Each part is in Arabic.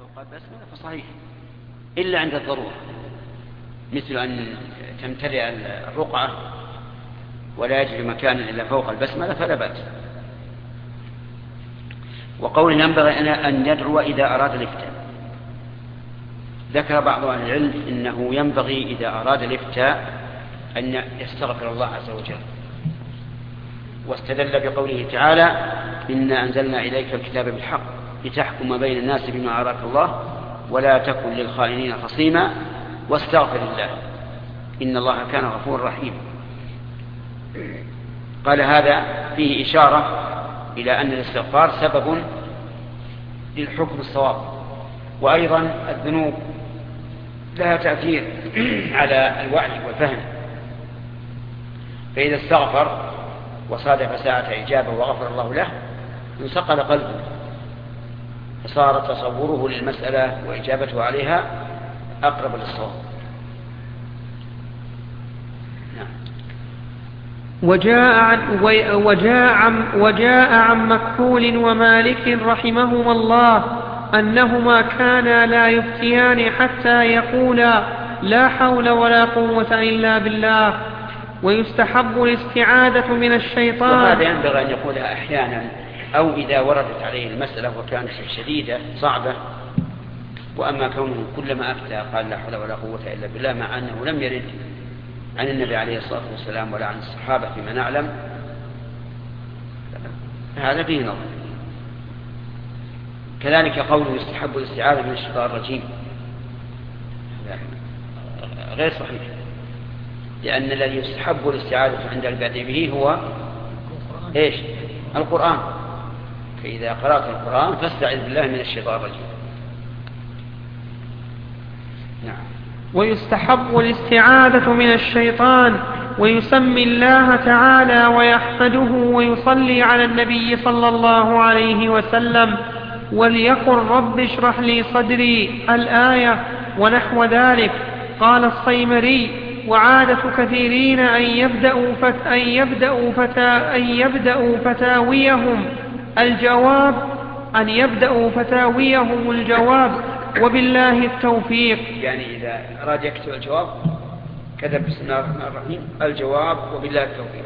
فوق البسملة فصحيح إلا عند الضرورة، مثل أن تمتلئ الرقعة ولا يجد مكانا إلا فوق البسملة فلا بأس. وقول ينبغي أن يدعو إذا أراد الإفتاء، ذكر بعض أهل العلم إنه ينبغي إذا أراد الإفتاء أن يستغفر الله عز وجل، واستدل بقوله تعالى إنا أنزلنا إليك الكتاب بالحق لتحكم بين الناس بما أراك الله ولا تكن للخائنين خصيما واستغفر الله إن الله كان غفورا رحيما. قال هذا فيه إشارة إلى أن الاستغفار سبب للحكم الصواب، وأيضا الذنوب لها تأثير على الوعي والفهم، فإذا استغفر وصادف ساعة إجابة وغفر الله له انصقل قلبه، فصار تصوره للمسألة وإجابته عليها أقرب للصواب. وجاء عن مكحول ومالك رحمهما الله أنهما كانا لا يفتيان حتى يقولا لا حول ولا قوة إلا بالله. ويستحب الاستعاذة من الشيطان. وهذا ينبغي أن يقولها أحيانا أو إذا وردت عليه المسألة وكانت شديدة صعبة. وأما كونه كلما أفتى قال لا حول ولا قوة إلا بالله مع أنه لم يرد عن النبي عليه الصلاة والسلام ولا عن الصحابة فيما نعلم، هذا فيه نظر. كذلك قوله يستحب الاستعاذة من الشيطان الرجيم غير صحيح، لأن الذي يستحب الاستعاذة عند البدء به هو إيش؟ القرآن. فإذا قرأت القرآن فاستعذ بالله من الشيطان الرجيم. نعم. ويستحب الاستعاذة من الشيطان، ويسمي الله تعالى ويحمده ويصلي على النبي صلى الله عليه وسلم، وليقل رب اشرح لي صدري الآية ونحو ذلك. قال الصيمري وعادة كثيرين أن يبدأوا فتاويهم الجواب وبالله التوفيق. يعني إذا أراد يكتب الجواب كتب بسم الله الرحمن الرحيم الجواب وبالله التوفيق.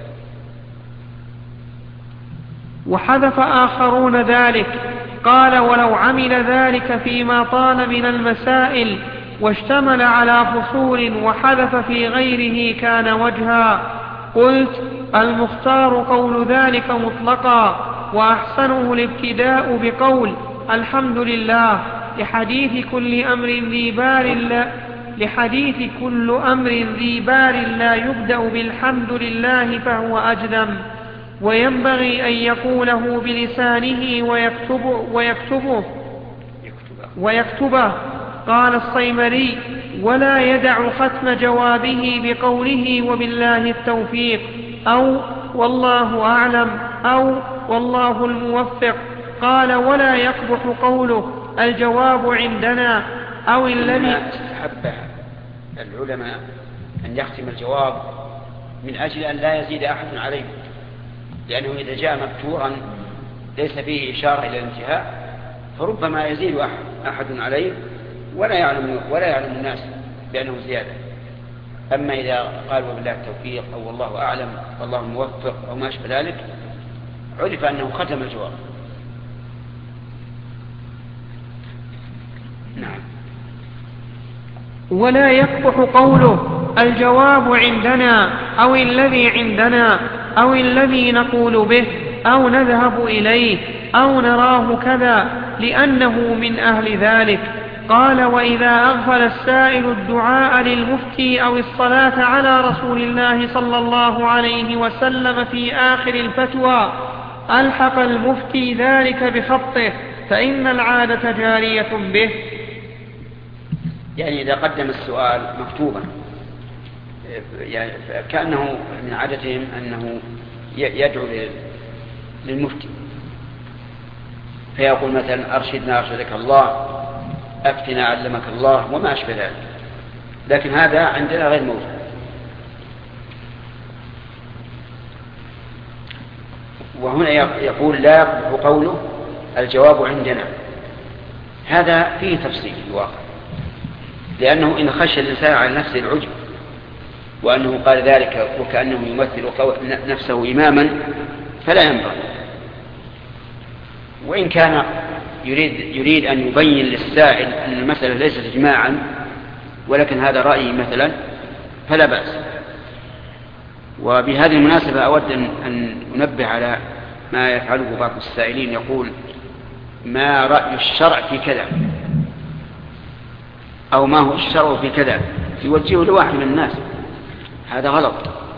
وحذف آخرون ذلك. قال ولو عمل ذلك فيما طال من المسائل واشتمل على فصول وحذف في غيره كان وجها. قلت المختار قول ذلك مطلقا، وأحسنه الابتداء بقول الحمد لله لحديث كل أمر ذي بال لا يبدأ بالحمد لله فهو أجدم. وينبغي أن يقوله بلسانه ويكتبه. قال الصيمري ولا يدع ختم جوابه بقوله وبالله التوفيق أو والله أعلم أو والله الموفق. قال ولا يقبح قوله الجواب عندنا أو الذي استحب العلماء أن يختم الجواب من أجل أن لا يزيد أحد عليه، لأنه إذا جاء مكتورا ليس فيه إشارة إلى الانتهاء فربما يزيد أحد عليه ولا يعلم الناس بأنه زيادة. أما إذا قال وبالله التوفيق أو والله أعلم والله الموفق أو ما أشبه ذلك عرف أنه ختم الجواب. نعم. ولا يقبح قوله الجواب عندنا أو الذي عندنا أو الذي نقول به أو نذهب إليه أو نراه كذا، لأنه من أهل ذلك. قال وإذا أغفل السائل الدعاء للمفتي أو الصلاة على رسول الله صلى الله عليه وسلم في آخر الفتوى ألحق المفتي ذلك بخطه، فإن العادة جارية به. يعني إذا قدم السؤال مكتوبا يعني كأنه من عادتهم أنه يدعو للمفتي فيقول مثلا أرشدنا أرشدك الله، أفتنا علمك الله وما أشبه ذلك، لكن هذا عندنا غير موجود. وهنا يقول لا يقبح قوله الجواب عندنا، هذا فيه تفصيل في الواقع، لأنه إن خشى الإنسان على نفسه العجب وأنه قال ذلك وكأنه يمثل نفسه إماما فلا ينبغي. وإن كان يريد أن يبين للسائل أن المسألة ليست إجماعا ولكن هذا رأيي مثلا فلا بأس. وبهذه المناسبة أود أن أنبه على ما يفعله بعض السائلين، يقول ما رأي الشرع في كذا أو ما هو الشرع في كذا، يوجهه لواحد من الناس. هذا غلط،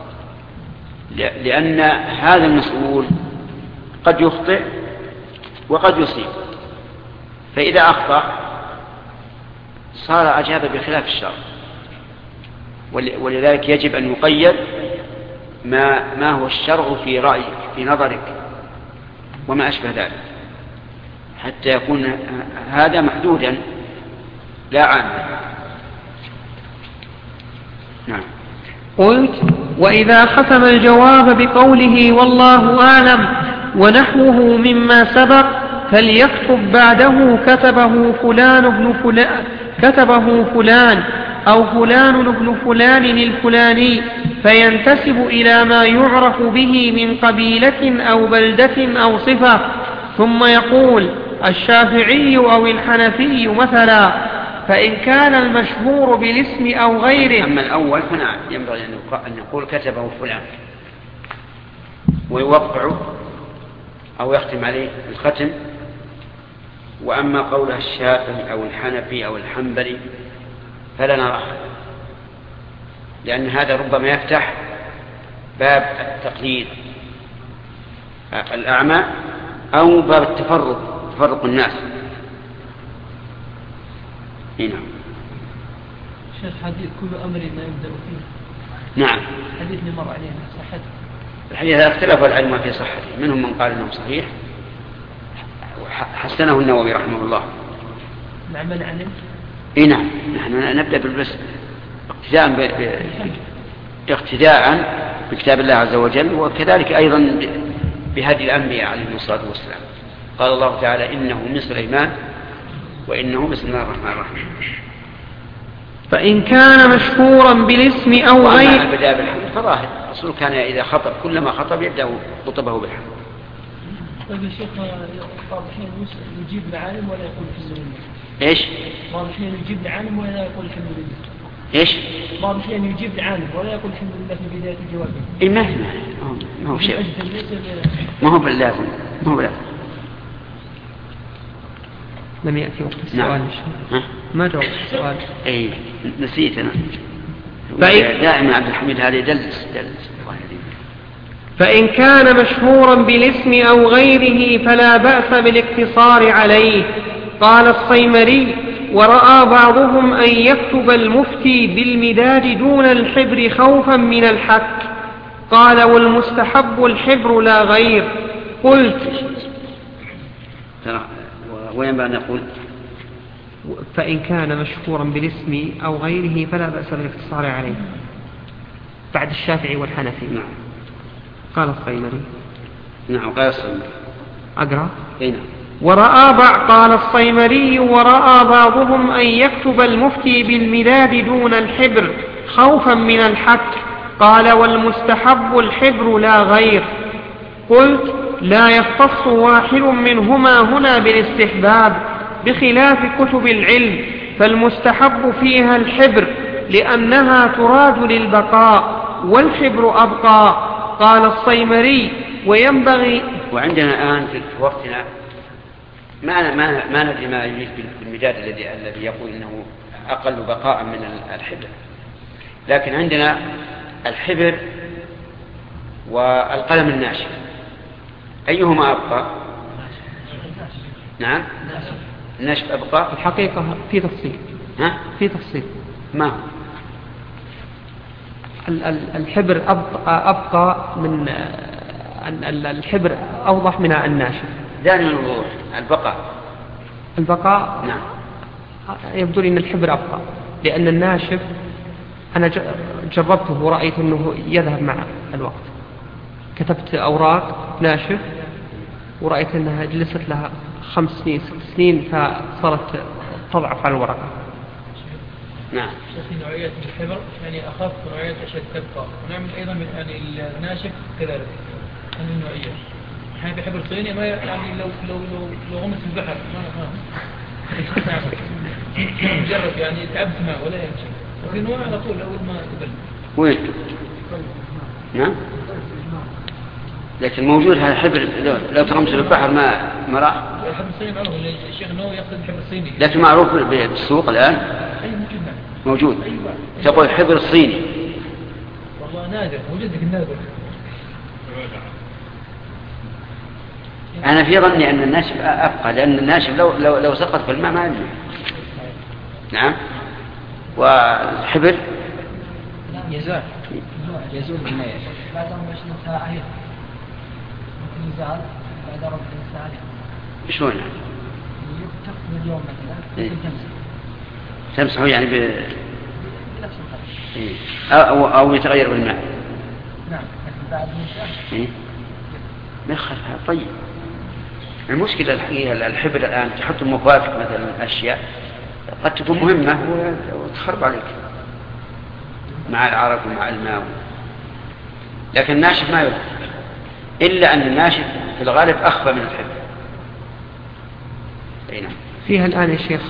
لأن هذا المسؤول قد يخطئ وقد يصيب، فإذا أخطأ صار أجاب بخلاف الشرع. ولذلك يجب أن يقيد ما هو الشرع في رأيك في نظرك وما أشبه ذلك، حتى يكون هذا محدودا لا عاما. نعم. قلت: وإذا ختم الجواب بقوله والله أعلم ونحوه مما سبق فليكتب بعده كتبه فلان أو فلان ابن فلان الفلاني، فينتسب إلى ما يعرف به من قبيلة أو بلدة أو صفة، ثم يقول الشافعي أو الحنفي مثلا، فإن كان المشهور بالاسم أو غيره. أما الأول فنعم ينبغي أن يقول كتبه فلان ويوقعه أو يختم عليه الختم. وأما قولها الشافعي أو الحنفي أو الحنبلي فلا نراه، لأن هذا ربما يفتح باب التقليد الأعمى أو باب تفرق الناس. نعم. شيخ حديث كل أمر ما يبدأ فيه. نعم. حديث مر عليه صحته. الحديث اختلف العلماء في صحته، منهم من قال إنه صحيح حسنه النووي رحمه الله. مع من علم؟ نعم. نحن نبدأ بالبس اقتداء بكتاب الله عز وجل، وكذلك أيضا بهدي الأنبياء عليهم الصلاة والسلام. قال الله تعالى إنه من سليمان وإنه بسم الله الرحمن الرحيم. فإن كان مشهورا بالاسم أو غير. البداية بالحمد فظاهر الرسول كان إذا خطب كلما خطب يبدأ خطبه بالحمد. طيب يا شيخ، بعض الحين يجيب العالم ولا يقول الحمد لله. إيش؟ بعض الحين يجيب العالم ولا يقول الحمد لله. إيش؟ بعض الحين يجيب العالم ولا يقول الحمد لله في بداية الجواب. إيه ما هو شيء، ما هو باللازم، ما هو باللازم. لم يأتي وقت السؤال. نعم. ما جاوبت السؤال. أي نسيت أنا. دائما عبد الحميد هذا يدلس. فإن كان مشهورا بالاسم أو غيره فلا بأس بالاقتصار عليه. قال الصيمري: ورأى بعضهم أن يكتب المفتي بالمداد دون الحبر خوفا من الحك. قال: والمستحب الحبر لا غير. قلت: وينبغي أن نقول فإن كان مشهورا بالاسم أو غيره فلا بأس بالاقتصار عليه بعد الشافعي والحنفي. نعم. قال الصيمري. نعم. قال الصيمري. أقرأ. نعم. قال الصيمري: ورأى بعضهم أن يكتب المفتي بالمداد دون الحبر خوفا من الحك. قال: والمستحب الحبر لا غير. قلت: لا يختص واحد منهما هنا بالاستحباب بخلاف كتب العلم، فالمستحب فيها الحبر لأنها تراد للبقاء والحبر أبقى. قال الصيمري: وينبغي. وعندنا الآن في وقتنا ما ندري ما يريد بالمداد الذي يقول إنه أقل بقاء من الحبر، لكن عندنا الحبر والقلم الناشف، أيهما أبقى؟ نعم. الناشف أبقى. الحقيقة في تفصيل. في تفصيل. ما هو؟ الحبر أبقى من الحبر أوضح من الناشف. دائما الوضوح. البقاء. نعم. يبدو لي أن الحبر أبقى، لأن الناشف أنا جربته ورأيت أنه يذهب مع الوقت. كتبت أوراق ناشف ورأيت أنها جلست لها 5 سنين 6 سنين فصارت تضعف على الورقة. نعم. شيخ نوعية الحبر يعني أخف نوعية أشد تبقى، ونعمل أيضا يعني الناشف كذلك هذه النوعية. احنا في حبر صيني ما يعني لو غمس في البحر ما نجرب يعني تعبت معه ولا يمشي، وفي نوع على طول أول ما تبل. وين؟ نعم. لكن موجود هذا الحبر لو تغمس في البحر ما راح. الحبر الصيني معروف، الشيخ نو يقصد الحبر الصيني. لكن معروف بالسوق الآن. أي موجود. تقول الحبر الصيني. والله نادر، موجود لكن نادر. أنا في ظني أن الناشف أبقى، لأن الناشف لو سقط في الماء ما يمنع. نعم. والحبر يزال بالماء بعد 24 ساعة ممكن يزال بعد 24 ساعة. شلون يعني؟ تقضي اليوم مثلا تمسحه يعني بنفس القدر أو يتغير بالماء. نعم لكن بعد من ما يخالفها. طيب المشكلة الحقيقة الحبر الآن تحط مفاتك مثلا أشياء قد تكون مهمة وتخرب عليك مع العرق ومع الماء. لكن الناشف ما يضر، إلا أن الناشف في الغالب أخفى من الحبر. نعم. فيها الآن يا شيخ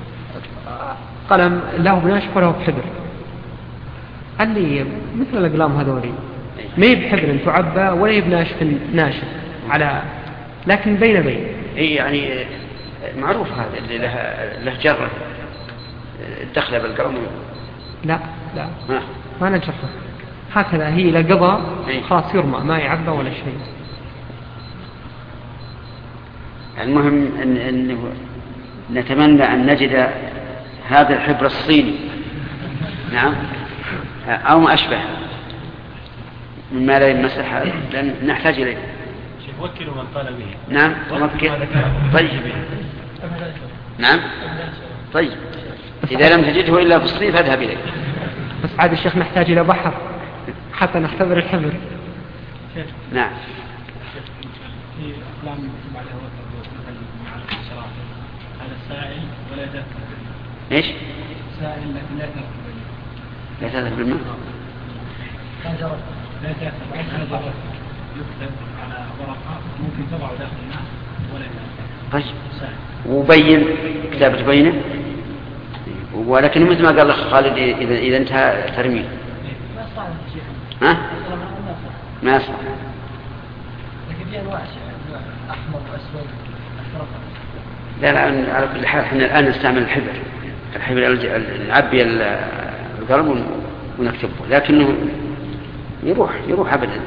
قلم له بناشف وله بحبر، قال لي مثل الأقلام هذولي ما يبحبر تعبى ولا يبناشف ناشف على، لكن بين يعني معروف هذا اللي له جرة دخل بالقلم. لا ما نجرة هكذا، هي لقضى خلاص يرمى ما يعبى ولا شيء. المهم أن نتمنى أن نجد هذا الحبر الصيني. نعم. أو ما أشبه مما لا يمسح، لأن نحتاج إليه. وكلوا من قال به. نعم وكل. طيب. نعم. طيب إذا لم تجده إلا في الصيف فاذهب إليه. بس عاد الشيخ نحتاج إلى بحر حتى نختبر الحبر. نعم. في أقلام عليها وتر مع الشراء هذا سائل ولا يتأثر. إيش؟ سائل لكن لا يتأثر. لا تذهب بالماء. لا يتأثر. يكتب على ورقة ممكن تضع داخل الماء ولا يتأثر. طيب. وبين كتابة بينه، ولكن مثل ما قال الأخ خالد إذا انتهى ترميه. ما صار شيء. ها؟ ما يصلح. لكن في أنواع أحمر وأسود أحمر. لا على كل حال احنا الآن نستعمل الحبر نعبي القلم ونكتبه، لكنه يروح أبدا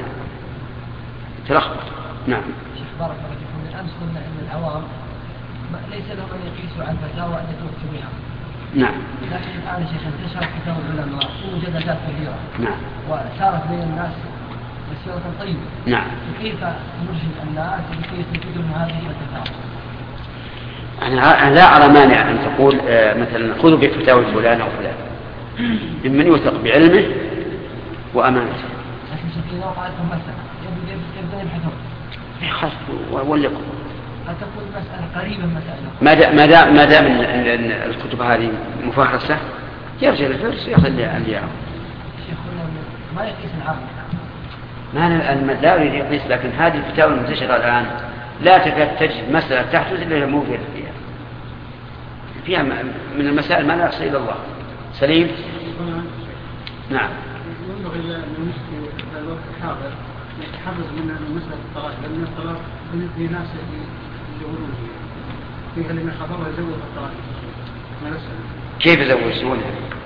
تلخبط. نعم. شيخ بارك الله فيكم، من أمس قلنا أن العوام ليس لهم أن يقيسوا على الفتاوى التي تكتب بها. نعم. لكن الآن شيخ انتشر كتاب العلماء ومجلدات كثيرة. نعم. وصارت بين الناس مسيرة طيبة. نعم. كيف نرشد الناس لكي يستفيدوا من هذه الفتاوى؟ أنا لا أرى مانع أن تقول مثلا خذوا بفتاوى فلان أو فلان ممن يوثق بعلمه وأمانته. لكن شيخ إذا وقعتهم مسألة يبدأ يبحثون ولقوا. قد تكون مسألة قريبة من مسألة. ما دام الكتب هذه مفهرسة يرجع للفرس ويأخذ اللي يعرف. شيخ ما يقيس العقل. ما لا يريد يقيس، لكن هذه الفتاوى المنتشرة الآن لا تكاد تجد مسألة تحدث إلا موجودة فيها من المسائل ما لا يحصي إلا الله. سليم. نعم. ينبغي للمسلم في الوقت الحاضر يتحرز من مسألة الطلاق، لأن الطلاق في ناس يزوجون فيها اللي من حضرها يزوج الطلاق. كيف يزوجون؟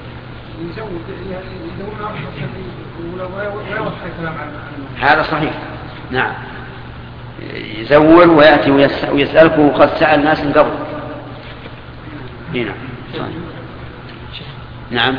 ويوضح الكلام عن هذا صحيح. نعم. يزور ويأتي ويسألك وقد سأل ناس من قبل. هنا صحيح. نعم.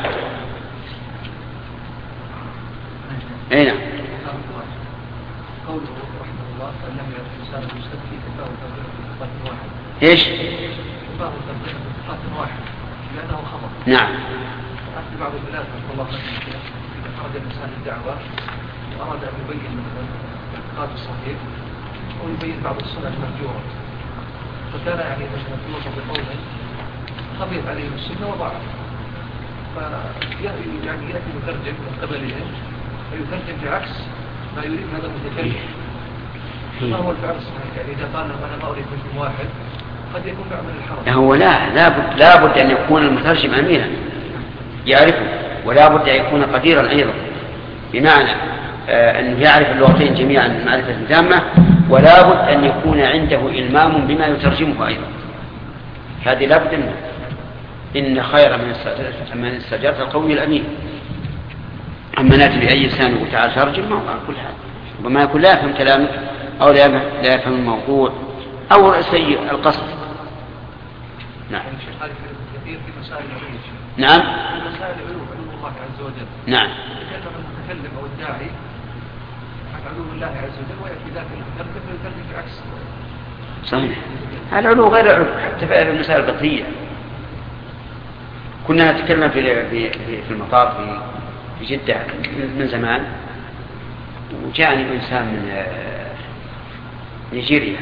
أي نعم. قوله رحمه الله أنه يرسل المستفي كفاه تنظيم في واحد. إيش؟ كفاه تنظيم في واحد لأنه خبر. نعم. في بعض البلاد رحمه الله إذا خرج الإنسان الدعوة وأراد أن يبين مثلا الاعتقاد الصحيح أو يبين بعض السنن المهجورة فكان يعني مثلا بقوله خفيف عليهم السنة وضعف، يعني يأتي مترجم من قبلهم ويترجم بعكس ما يريد هذا المتكلم. ما هو الفعل الصحيح؟ يعني إذا قال أنا ما أريد منكم واحد قد يكون بعمل الحرج. هو لا بد أن يكون المترجم أمينا يعرفه، ولا بد أن يكون قديرا أيضا، بمعنى أنه يعرف اللغتين جميعا معرفة تامة، ولا بد أن يكون عنده إلمام بما يترجمه أيضا. هذه لا بد منه. إن خير من استأجرت القوي الأمين. أما نأتي بأي لسان وتعالى ترجم، ما هو كل حال وما يكون لا يفهم كلامك أو لا يفهم الموضوع أو سيء القصد. نعم. كثير في مسائل العلوم. نعم. في مسائل العلوم، علوم الله عز وجل. نعم. يتكلم المتكلم أو الداعي عن علوم الله عز وجل ويأتي ذاك المترجم ويترجم بعكس. صحيح. العلوم غير العلوم حتى في المسائل البطيئة. كنا نتكلم في المطار في جدة من زمان، وجاءني إنسان من نيجيريا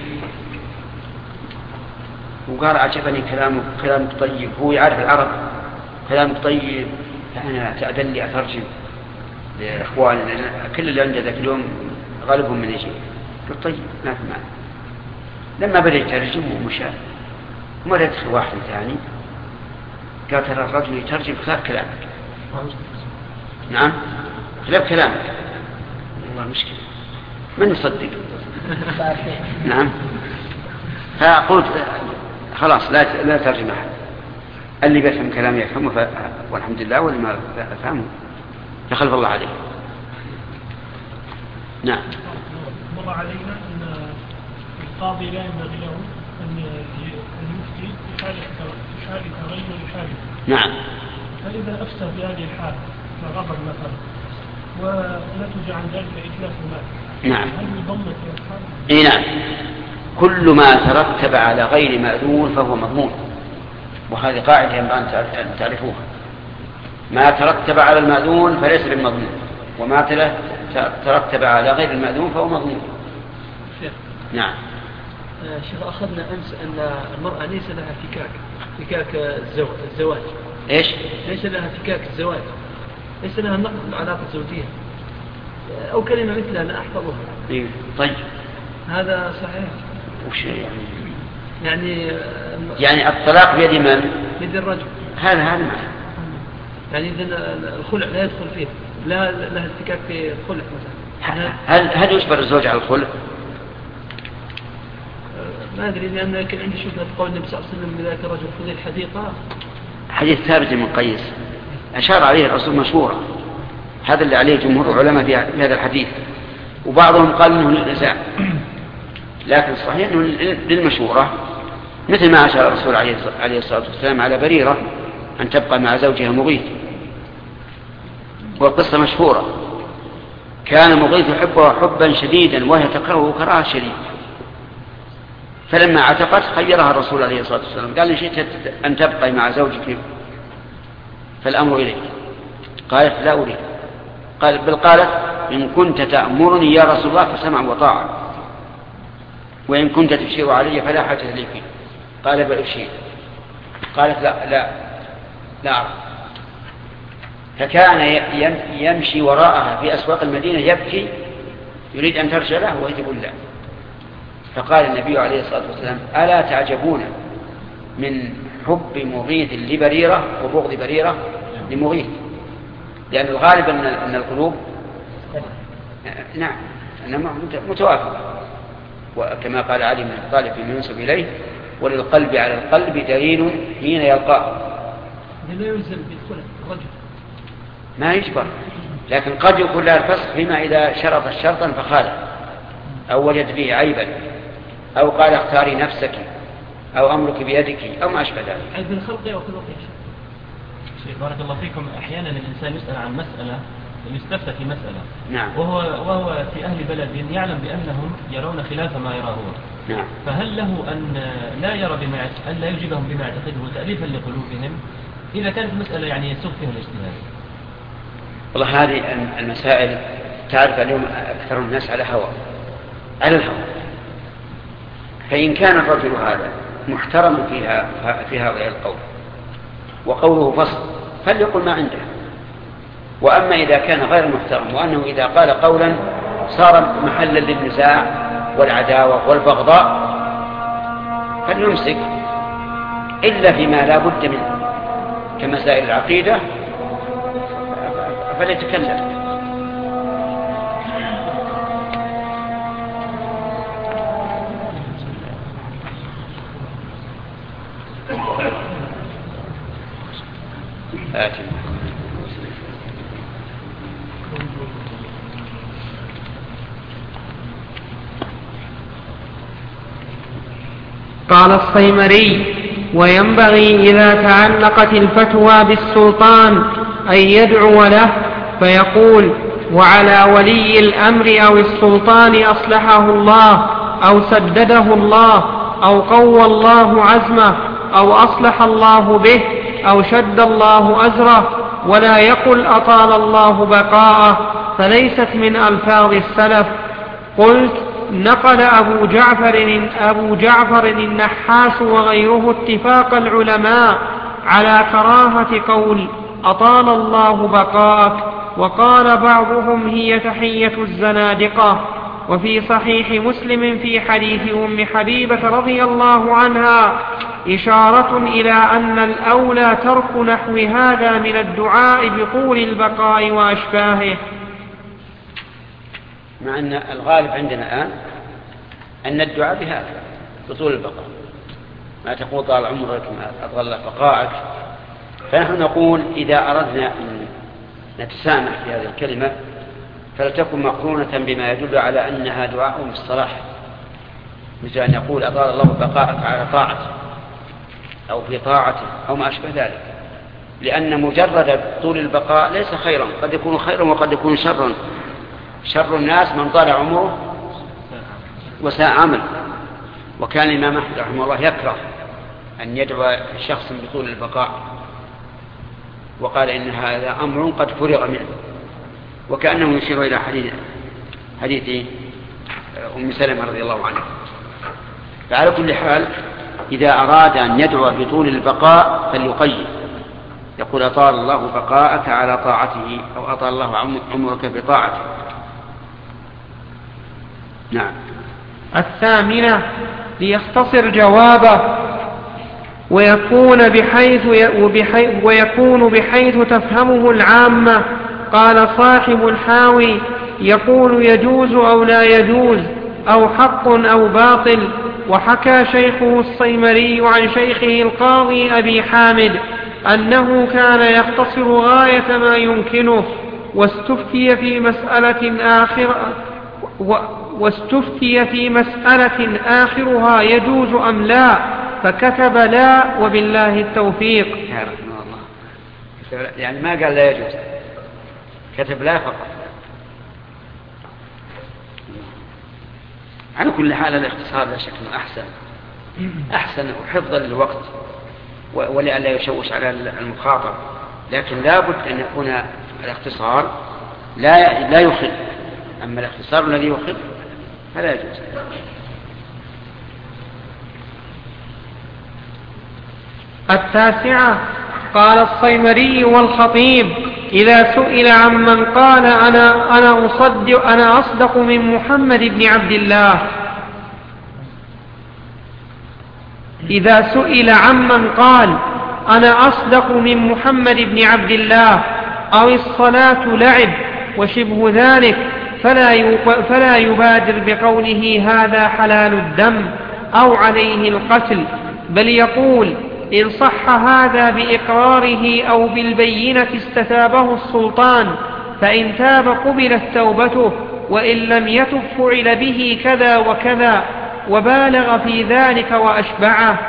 وقال عجبني كلامك طيب. هو يعرف العرب، كلامك طيب، فأنا تأذن لي أترجم لإخواني كل اللي عنده ذاك اليوم غالبهم من نيجيريا. قلت طيب ما في معنى. لما بدأ يترجم ومشى مرة يدخل واحد ثاني قال ترى الرجل يترجم خلاف كلامك. نعم خلاف كلامك. والله مشكلة من يصدق. نعم. فقلت خلاص لا ترجم أحد، اللي بيفهم كلامي يفهمه والحمد لله، واللي ما فهمه يخلف الله عليه. نعم. مر علينا أن القاضي لا ينبغي له أن يفتي في حال تغير حاله. نعم. فإذا أفتى في هذه الحال كغضب مثلا ونتج عن ذلك إتلاف المال، نعم. هل يضمن في الحال؟ إيه نعم. كل ما ترتب على غير مأذون فهو مضمون، وهذه قاعدة ينبغي أن تعرفوها. ما ترتب على المأذون فليس بالمضمون، وما ترتب على غير المأذون فهو مضمون. نعم. شيخ، أخذنا أمس أن المرأة ليس لها فكاك الزواج. إيش؟ ليس لها فكاك الزواج، ليس لها نقض العلاقة الزوجية، أو كلمة مثلها لا أحفظها. إيه. طيب هذا صحيح؟ وش يعني الطلاق بيد من؟ بيد الرجل. هذا معنى. يعني إذا الخلع لا يدخل فيه، لا لها اتكاك في الخلع مثلا. هل يجبر الزوج على الخلع؟ ما أدري، لأن كان عندي شبهة قول النبي صلى الله عليه وسلم بذلك الرجل خذ الحديقة. حديث ثابت من قيس أشار عليه الرسول مشهورا، هذا اللي عليه جمهور العلماء في هذا الحديث، وبعضهم قال إنه للنزاع، لكن الصحيح إنه للمشورة، مثل ما أشار الرسول عليه الصلاة والسلام على بريرة أن تبقى مع زوجها مغيث، والقصة مشهورة. كان مغيث يحبها حبا شديدا وهي تكرهه كراهة شديدة، فلما عتقت خيرها الرسول عليه الصلاة والسلام قال إن شئت أن تبقى مع زوجك فالأمر إليك. قالت لا أريد. بل قالت إن كنت تأمرني يا رسول الله فسمع وطاعة، وإن كنت تشير علي فلا حاجة لي فيه. قال بل أشير. قالت لا أعرف. فكان يمشي وراءها في أسواق المدينة يبكي يريد أن ترجع له وهي تقول لا. فقال النبي عليه الصلاة والسلام ألا تعجبون من حب مغيث لبريرة وبغض بريرة لمغيث؟ لأن الغالب أن القلوب نعم أنها متوافقة، وكما قال علي بن أبي طالب فيما ينسب إليه وللقلب على القلب دليل حين يلقاه. لا يلزم بالخلع الرجل، ما يجبر، لكن قد يكون لها الفسخ فيما إذا شرط شرطا فخالف أو وجد فيه عيبا أو قال اختاري نفسك أو أمرك بيدك أو ما أشبه ذلك. عيب الخلق أو خلق شيخ بارك الله فيكم، أحيانا الإنسان يسأل عن مسألة، يستفتى في مسألة، نعم. وهو في أهل بلد يعلم بأنهم يرون خلاف ما يراه هو، نعم. فهل له أن لا يرى أن لا يجيبهم بما يعتقده تأليفا لقلوبهم إذا كانت المسألة يعني يسوق فيها الاجتهاد؟ والله هذه المسائل تعرف اليوم أكثر الناس على الهوى، فإن كان الرجل هذا محترم في هذا القول، وقوله فصل فليقل ما عنده. وأما إذا كان غير محترم وأنه إذا قال قولا صار محلا للنزاع والعداوة والبغضاء فليمسك، إلا فيما لا بد منه كمسائل العقيدة فليتكلم. قال الصيمري: وينبغي إذا تعلقت الفتوى بالسلطان أن يدعو له فيقول: وعلى ولي الأمر أو السلطان أصلحه الله أو سدده الله أو قوى الله عزمه أو أصلح الله به أو شد الله أزره، ولا يقل أطال الله بقاءه، فليست من ألفاظ السلف. قلت: نقل أبو جعفر النحاس وغيره اتفاق العلماء على كراهة قول أطال الله بقاءك، وقال بعضهم هي تحية الزنادقة. وفي صحيح مسلم في حديث أم حبيبة رضي الله عنها إشارة إلى أن الأولى ترك نحو هذا من الدعاء بطول البقاء وأشباهه. مع أن الغالب عندنا الآن أن الدعاء بهذا بطول البقاء، ما تقول طال عمرك ما أطال بقاءك. فنحن نقول إذا أردنا أن نتسامح في هذه الكلمة فلتكن مقرونة بما يدل على أنها دعاء بالصلاح، مثل أن يقول أطال الله بقاءك على طاعته أو في طاعته أو ما أشبه ذلك، لأن مجرد طول البقاء ليس خيرا، قد يكون خيرا وقد يكون شرا. شر الناس من طال عمره وساء عمل. وكان الإمام أحمد رحمه الله يكره أن يدعو شخص بطول البقاء، وقال إن هذا أمر قد فرغ منه، وكأنه يشير إلى حديث أم سلمة رضي الله عنها. فعلى كل حال إذا أراد أن يدعو بطول البقاء فليقيد، يقول أطال الله بقاءك على طاعته أو أطال الله عمرك بطاعته. نعم. الثامنة ليختصر جوابه ويكون بحيث تفهمه العامة. قال صاحب الحاوي: يقول يجوز أو لا يجوز أو حق أو باطل. وحكى شيخه الصيمري عن شيخه القاضي أبي حامد أنه كان يختصر غاية ما يمكنه، واستفتي في مسألة آخرها يجوز أم لا، فكتب لا وبالله التوفيق. يا رحمه الله، يعني ما قال لا يجوز، كتب لا فقط. على كل حال الاختصار لا شك أحسن حفظا للوقت ولئلا يشوش على المخاطر، لكن لا بد أن يكون الاختصار لا يخل. أما الاختصار الذي يخل فلا يجوز. التاسعة قال الصيمري والخطيب: إذا سئل عمن قال أنا أصدق من محمد بن عبد الله، إذا سئل عمن قال أنا أصدق من محمد بن عبد الله أو الصلاة لعب وشبه ذلك فلا يبادر بقوله هذا حلال الدم أو عليه القتل، بل يقول إن صح هذا بإقراره أو بالبينة استتابه السلطان، فإن تاب قبلت توبته، وإن لم يتب فعل به كذا وكذا، وبالغ في ذلك وأشبعه.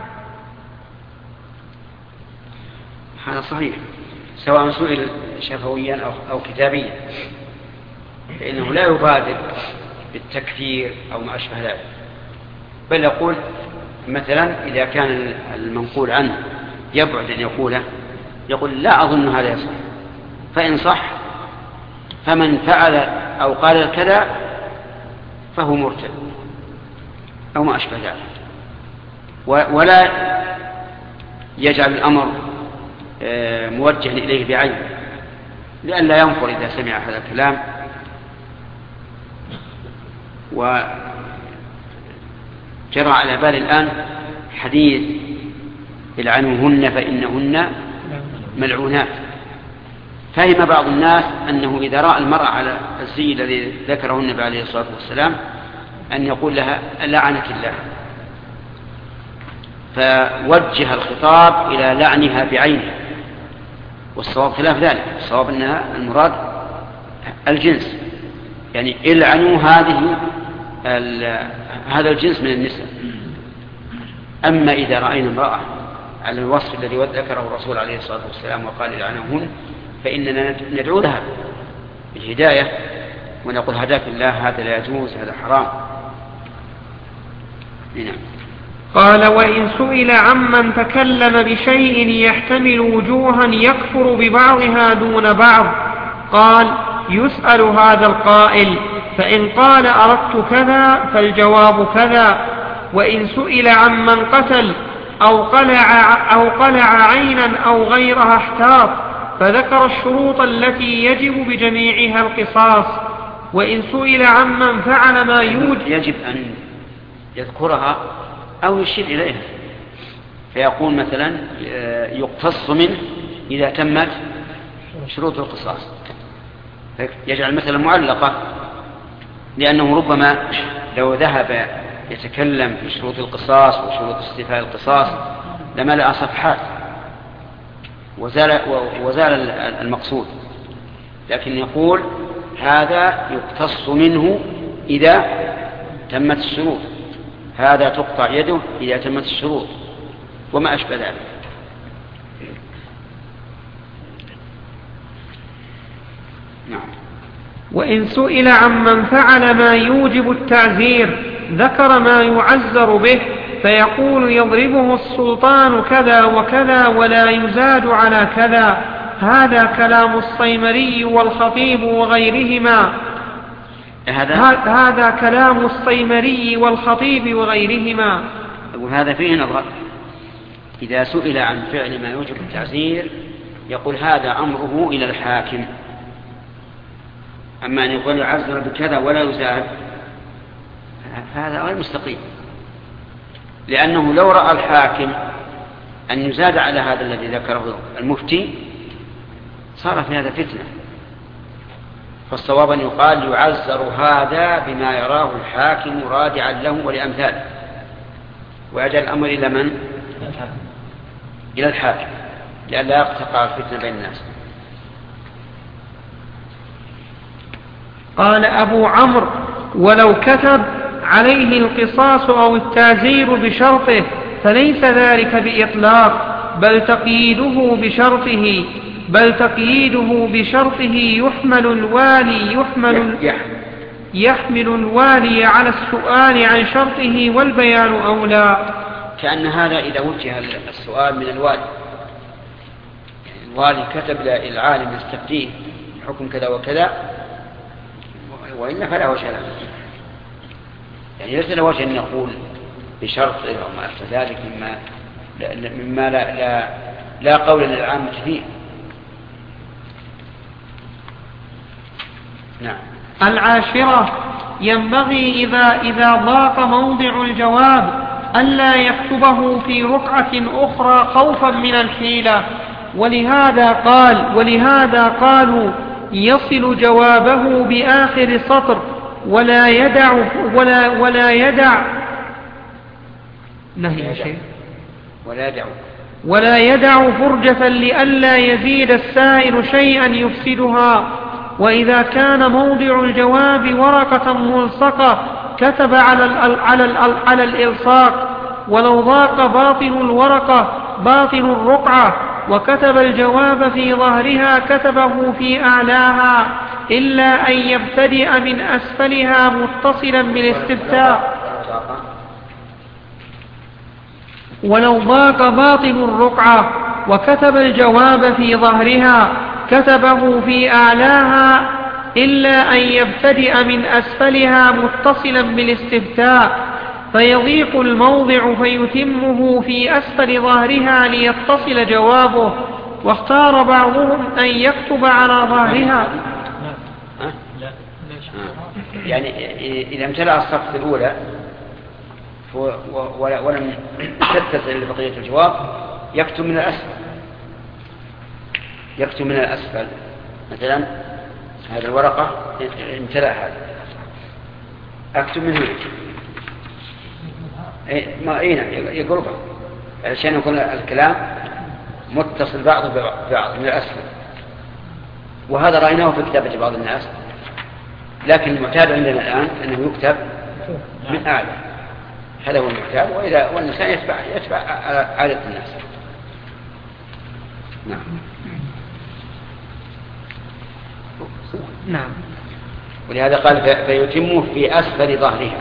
هذا صحيح، سواء سئل شفويا أو كتابيا، فإنه لا يبادر بالتكفير أو ما أشبه ذلك، بل يقول مثلا إذا كان المنقول عنه يبعد أن يقوله، يقول لا أظن هذا يصح، فإن صح فمن فعل أو قال كذا فهو مرتد أو ما أشبه ذلك. ولا يجعل الأمر موجها إليه بعينه، لئلا ينفر إذا سمع هذا الكلام. وجرى على بالي الآن حديث العنوهن فإنهن ملعونات. فهم بعض الناس أنه إذا رأى المرأة على الزي الذي ذكره النبي عليه الصلاة والسلام أن يقول لها لعنك الله، فوجه الخطاب إلى لعنها بعينها، والصواب خلاف ذلك. الصواب أنها المراد الجنس، يعني العنوا هذا الجنس من النساء. أما إذا رأينا امرأة على الوصف الذي ذكره الرسول عليه الصلاة والسلام وقال العنوهن، فإننا ندعو لها بالهداية ونقول هداك الله، هذا لا يجوز، هذا حرام. نعم. قال: وإن سئل عمن تكلم بشيء يحتمل وجوها يكفر ببعضها دون بعض، قال: يسأل هذا القائل، فإن قال أردت كذا فالجواب كذا. وإن سئل عمن قتل أو قلع عينا أو غيرها احتاط، فذكر الشروط التي يجب بجميعها القصاص. وإن سئل عمن فعل ما يجب أن يذكرها أو يشير إليها، فيقول مثلا يقتص منه إذا تمت شروط القصاص، يجعل مثلا معلقة، لأنه ربما لو ذهب يتكلم في شروط القصاص وشروط استيفاء القصاص لملأ صفحات وزال المقصود، لكن يقول هذا يقتص منه إذا تمت الشروط، هذا تقطع يده إذا تمت الشروط، وما أشبه ذلك. نعم. وإن سئل عمن فعل ما يوجب التعزير ذكر ما يعزر به، فيقول يضربه السلطان كذا وكذا ولا يزاد على كذا. هذا كلام الصيمري والخطيب وغيرهما. هذا كلام الصيمري والخطيب وغيرهما. وهذا فيه نظر. إذا سئل عن فعل ما يوجب التعزير يقول هذا أمره إلى الحاكم. أما أن يقول يعزر بكذا ولا يزاد هذا غير مستقيم، لأنه لو رأى الحاكم أن يزاد على هذا الذي ذكره المفتي صار في هذا فتنة. فالصواب أن يقال يعزر هذا بما يراه الحاكم رادعا له ولأمثاله، ويجعل الأمر إلى من؟ إلى الحاكم، لئلا تقع الفتنة بين الناس. قال أبو عمرو: ولو كتب عليه القصاص أو التعزير بشرطه فليس ذلك بإطلاق، بل تقييده بشرطه يحمل الوالي على السؤال عن شرطه والبيان أولى. كأن هذا إذا وجه السؤال من الوالي، الوالي كتب للعالم يستفتيه حكم كذا وكذا، وإلا فلا وجه له، يعني ليس له وجه أن يقول بشرط أو ما أشبه ذلك مما لا قول للعامة فيه. نعم. العاشرة: ينبغي إذا ضاق موضع الجواب ألا يكتبه في رقعة أخرى خوفا من الحيلة، ولهذا قالوا يصل جوابه بآخر سطر ولا يدع فرجة لئلا يزيد السائل شيئا يفسدها. وإذا كان موضع الجواب ورقة ملصقة كتب على الإلصاق، ولو ضاق باطن الرقعة وكتب الجواب في ظهرها كتبه في أعلاها، إلا أن يبتدئ من أسفلها متصلا بالاستفتاء. ولو ضاق باطن الرقعة وكتب الجواب في ظهرها كتبه في أعلاها، إلا أن يبتدئ من أسفلها متصلا بالاستفتاء، فيضيق الموضع فيتمه في أسفل ظهرها ليتصل جوابه. واختار بعضهم أن يكتب على ظهرها. يعني إذا امتلأ الصفحة الأولى ولم تتصل بقية الجواب يكتب من الأسفل. يكتب من الأسفل مثلا هذه الورقة امتلأ هذا أكتب من هنا يقربها علشان يكون الكلام متصل بعضه ببعض من الأسفل. وهذا رأيناه في كتابة بعض الناس، لكن المعتاد عندنا الآن أنه يكتب من أعلى. هذا هو المعتاد، والإنسان يتبع عادة الناس. نعم. ولهذا قال فيتمه في أسفل ظهرها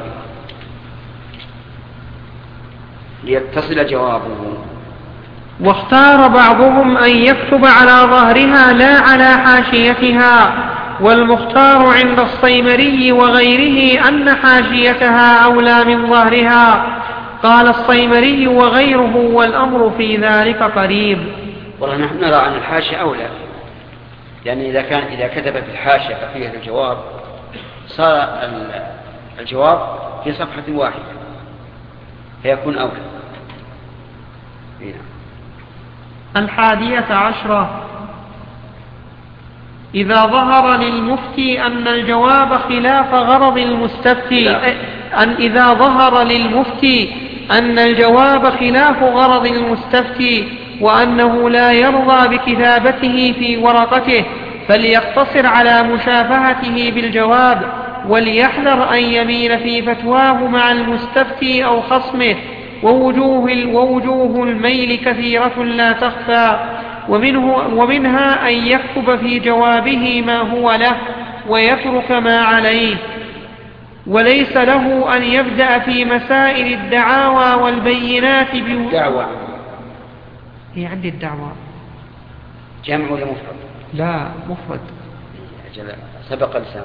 ليتصل جوابه. واختار بعضهم أن يكتب على ظهرها لا على حاشيتها، والمختار عند الصيمري وغيره أن حاشيتها أولى من ظهرها. قال الصيمري وغيره والأمر في ذلك قريب. والله نحن نرى أن الحاشية أولى، يعني إذا كتب في الحاشية بقية الجواب صار الجواب في صفحة واحدة فيكون أولى. 11 إذا ظهر للمفتي أن الجواب خلاف غرض المستفتي إذا ظهر للمفتي أن الجواب خلاف غرض المستفتي وأنه لا يرضى بكتابته في ورقته فليقتصر على مشافهته بالجواب، وليحذر أن يميل في فتواه مع المستفتي أو خصمه. ووجوه الميل كثيرة لا تخفى، ومنها أن يكتب في جوابه ما هو له ويترك ما عليه. وليس له أن يبدأ في مسائل الدعاوى والبينات دعوى هي عندي الدعوى جمع ولا مفرد؟ لا مفرد. سبق لسانه.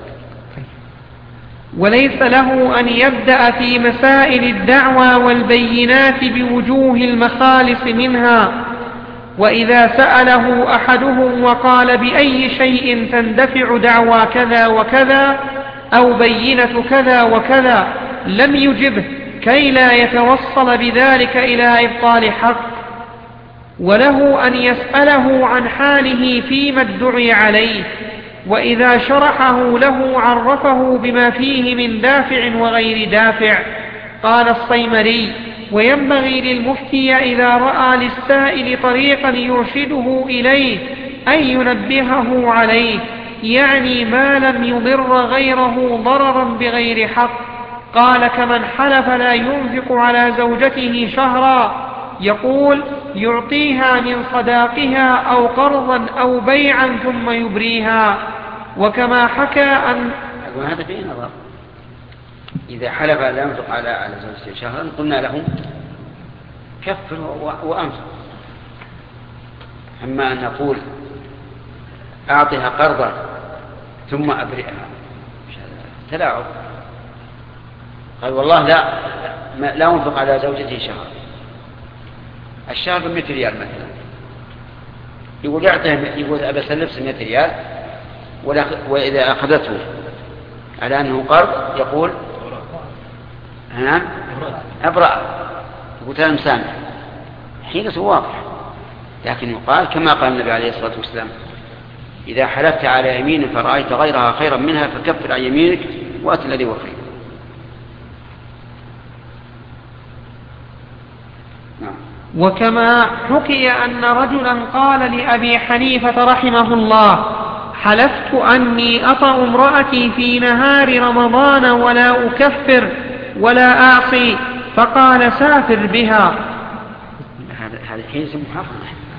وليس له أن يبدأ في مسائل الدعوى والبينات بوجوه المخالص منها. وإذا سأله أحدهم وقال بأي شيء تندفع دعوى كذا وكذا أو بينة كذا وكذا لم يجبه كي لا يتوصل بذلك إلى إبطال حق. وله أن يسأله عن حاله فيما ادعي عليه، وإذا شرحه له عرفه بما فيه من دافع وغير دافع. قال الصيمري وينبغي للمفتي إذا رأى للسائل طريقا يرشده إليه أن ينبهه عليه، يعني ما لم يضر غيره ضررا بغير حق. قال كمن حلف لا ينفق على زوجته شهرا يقول يعطيها من صداقها أو قرضا أو بيعا ثم يبريها. وكما حكى أن هذا فيه نظر. إذا حلف لا ينفق على زوجته شهرا قلنا له كفر وأنفق. أما أن نقول أعطيها قرضا ثم أبرئها تلاعب. قال والله لا أنفق على زوجته شهرا، الشهر ب100 ريال مثلا، يقول يقول أبى أسلف 100 ريال، وإذا أخذته على أنه قرض يقول أبرأ، يقول أنا مسامح. حين واضح، لكن يقال كما قال النبي عليه الصلاة والسلام إذا حلفت على يمين فرأيت غيرها خيرا منها فكفر عن يمينك وأت الذي هو خير. وكما حكي أن رجلا قال لأبي حنيفة رحمه الله حلفت أني أطأ امرأتي في نهار رمضان ولا أكفر ولا أعصي، فقال سافر بها. هذا حين اسمه محافظ،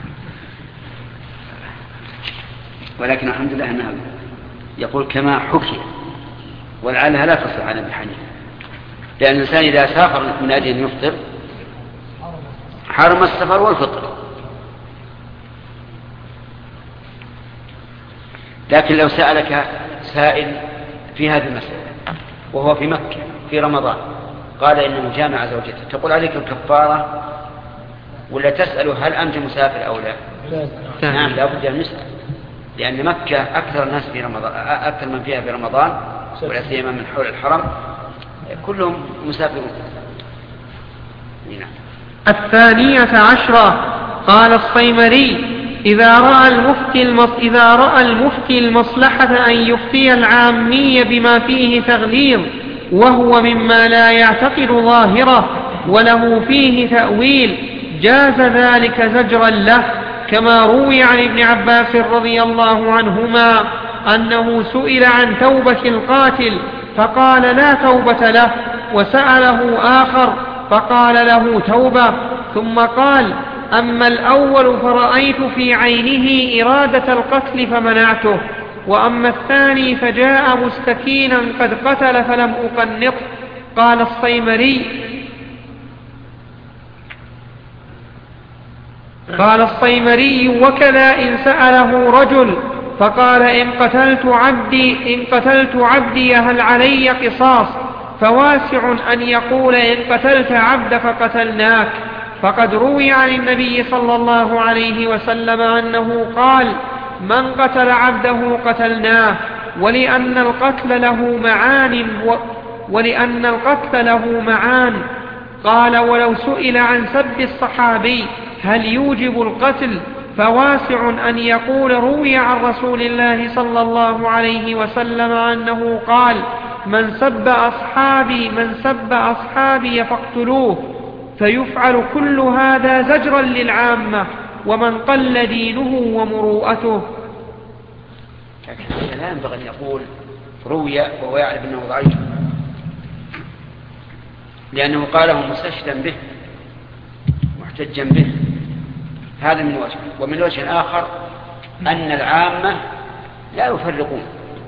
ولكن الحمد لله أنه يقول كما حكي، ولعلها لا تصل عن أبي حنيفة، لأن الإنسان إذا سافر من أجل أن يفطر حرم السفر والفطر. لكن لو سألك سائل في هذه المسألة وهو في مكة في رمضان قال إنه جامع زوجته تقول عليك الكفارة ولا تسأل هل أنت مسافر أو لا؟ نعم لا بد أن نسأل، لأن مكة أكثر الناس في رمضان، أكثر من فيها في رمضان ولا سيما من حول الحرم كلهم مسافرون. الثانية عشرة قال الصيمري إذا رأى المفتي المصلحة أن يفتي العامي بما فيه تغليظ وهو مما لا يعتقد ظاهره وله فيه تأويل جاز ذلك زجرا له، كما روي عن ابن عباس رضي الله عنهما أنه سئل عن توبة القاتل فقال لا توبة له، وسأله آخر فقال له توبة، ثم قال أما الأول فرأيت في عينه إرادة القتل فمنعته، وأما الثاني فجاء مستكينا قد قتل فلم أقنطه. قال الصيمري وكذا إن سأله رجل فقال إن قتلت عبدي هل علي قصاص، فواسع أن يقول إن قتلت عبدك قتلناك، فقد روي عن النبي صلى الله عليه وسلم أنه قال من قتل عبده قتلناه، ولأن القتل له معان. قال ولو سئل عن سب الصحابي هل يوجب القتل فواسع أن يقول روي عن رسول الله صلى الله عليه وسلم أنه قال من سب أصحابي فاقتلوه، فيفعل كل هذا زجرا للعامة ومن قل دينه ومروءته. لكن لا ينبغي أن يقول روي وهو يعلم أنه ضعيف، لأنه قاله مستشهدا به محتجا به، هذا من وجه. ومن وجه آخر أن العامة لا يفرقون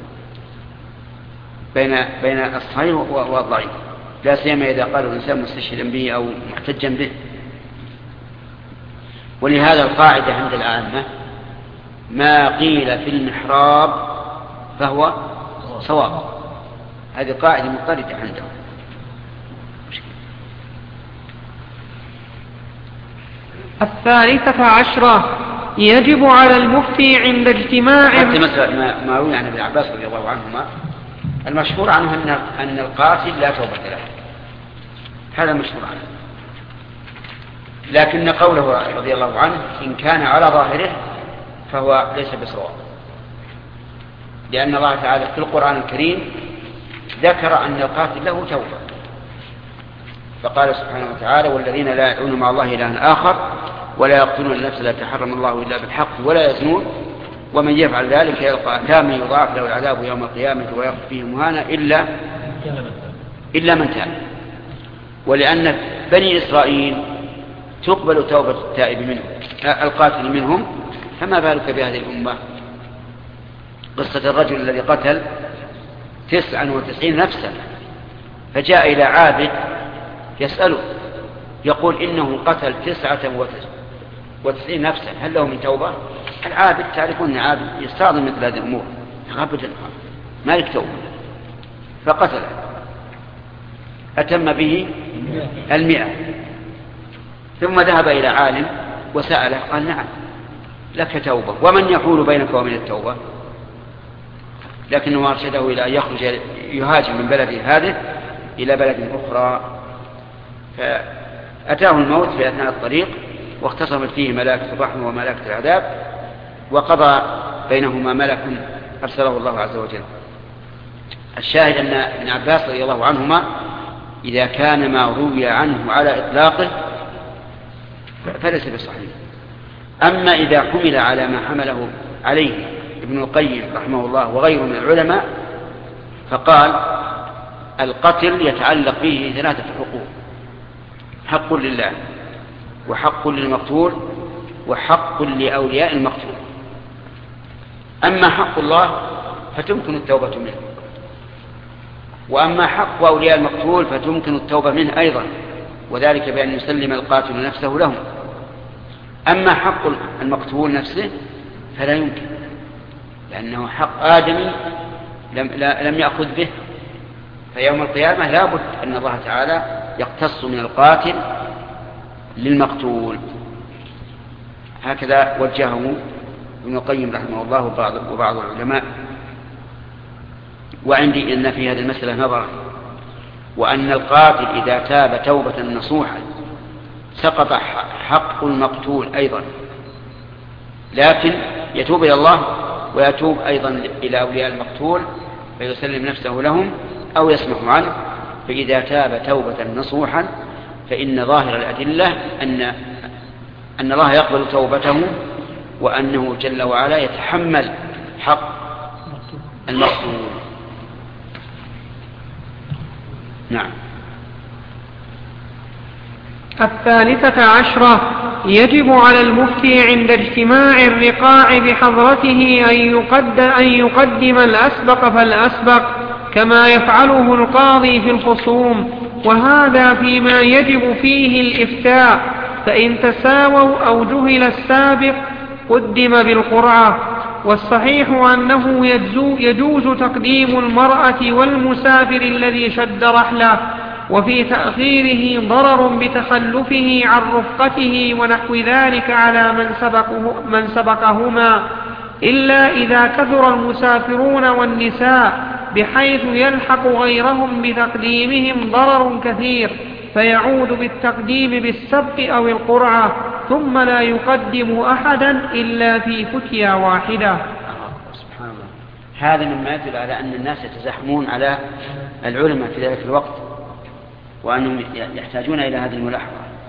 بين الصحيح والضعيف، لا سيما إذا قالوا الإنسان مستشهدا به أو محتجا به. ولهذا القاعدة عند العامة ما قيل في المحراب فهو صواب، هذه قاعدة مضطردة عندهم. الثالثة عشرة يجب على المفتي عند اجتماع حتى مثلا ما روي عن ابن عباس رضي الله عنهما المشهور عنه أن القاتل لا توبة له، هذا مشهور عنه، لكن قوله رضي الله عنه إن كان على ظاهره فهو ليس بصواب، لأن الله تعالى في القرآن الكريم ذكر أن القاتل له توبة، فقال سبحانه وتعالى والذين لا يدعون مع الله إلها آخر ولا يقتلون النفس التي حرم الله إلا بالحق ولا يزنون ومن يفعل ذلك يلقى أثاما يضاعف له العذاب يوم القيامة ويخلد فيه مهانا إلا من تاب. ولأن بني إسرائيل تقبل توبة التائب منهم القاتل منهم، فما بالك بهذه الأمة؟ قصة الرجل الذي قتل 99 نفسا فجاء إلى عابد يسأله يقول إنه قتل 99 نفسا هل له من توبة؟ العابد تعرفون أن العابد يستعظم مثل هذه الأمور، أبدا ما لك توبة، فقتل أتم به 100 ثم ذهب إلى عالم وسأله قال نعم لك توبة، ومن يحول بينك وبين التوبة؟ لكنه أرشده إلى أن يخرج يهاجر من بلده هذه إلى بلد أخرى، فأتاه الموت في أثناء الطريق واختصمت فيه ملائكة الرحمة وملائكة العذاب، وقضى بينهما ملك أرسله الله عز وجل. الشاهد أن ابن عباس رضي الله عنهما إذا كان ما روي عنه على إطلاقه فليس بصحيح. أما إذا حمل على ما حمله عليه ابن القيم رحمه الله وغيره من العلماء فقال القتل يتعلق به 3 حقوق: حق لله وحق للمقتول وحق لأولياء المقتول. أما حق الله فتمكن التوبة منه، وأما حق أولياء المقتول فتمكن التوبة منه أيضا، وذلك بأن يسلم القاتل نفسه لهم. أما حق المقتول نفسه فلا يمكن، لأنه حق آدمي لم يأخذ به، فيوم القيامة لا بد أن الله تعالى يقتص من القاتل للمقتول. هكذا وجهه ابن القيم رحمه الله وبعض العلماء. وعندي أن في هذه المسألة نظر، وأن القاتل إذا تاب توبة نصوحا سقط حق المقتول أيضا، لكن يتوب إلى الله ويتوب أيضا إلى أولياء المقتول فيسلم نفسه لهم أو يسمح عنه. فإذا تاب توبة نصوحا فإن ظاهر الأدلة أن الله يقبل توبته، وأنه جل وعلا يتحمل حق المقتول. نعم. 13 يجب على المفتي عند اجتماع الرقاع بحضرته أن يقدم الأسبق فالأسبق كما يفعله القاضي في الخصوم، وهذا فيما يجب فيه الإفتاء، فإن تساووا أو جهل السابق قدم بالقرعة. والصحيح أنه يجوز تقديم المرأة والمسافر الذي شد رحله، وفي تأخيره ضرر بتخلفه عن رفقته ونحو ذلك على من سبقهما، إلا إذا كثر المسافرون والنساء بحيث يلحق غيرهم بتقديمهم ضرر كثير، فيعود بالتقديم بالسبق أو القرعة، ثم لا يقدم أحدا إلا في فتيا واحدة. سبحان الله. هذا مما يدل على أن الناس يتزاحمون على العلماء في ذلك الوقت، وأنهم يحتاجون إلى هذه الملاحظة.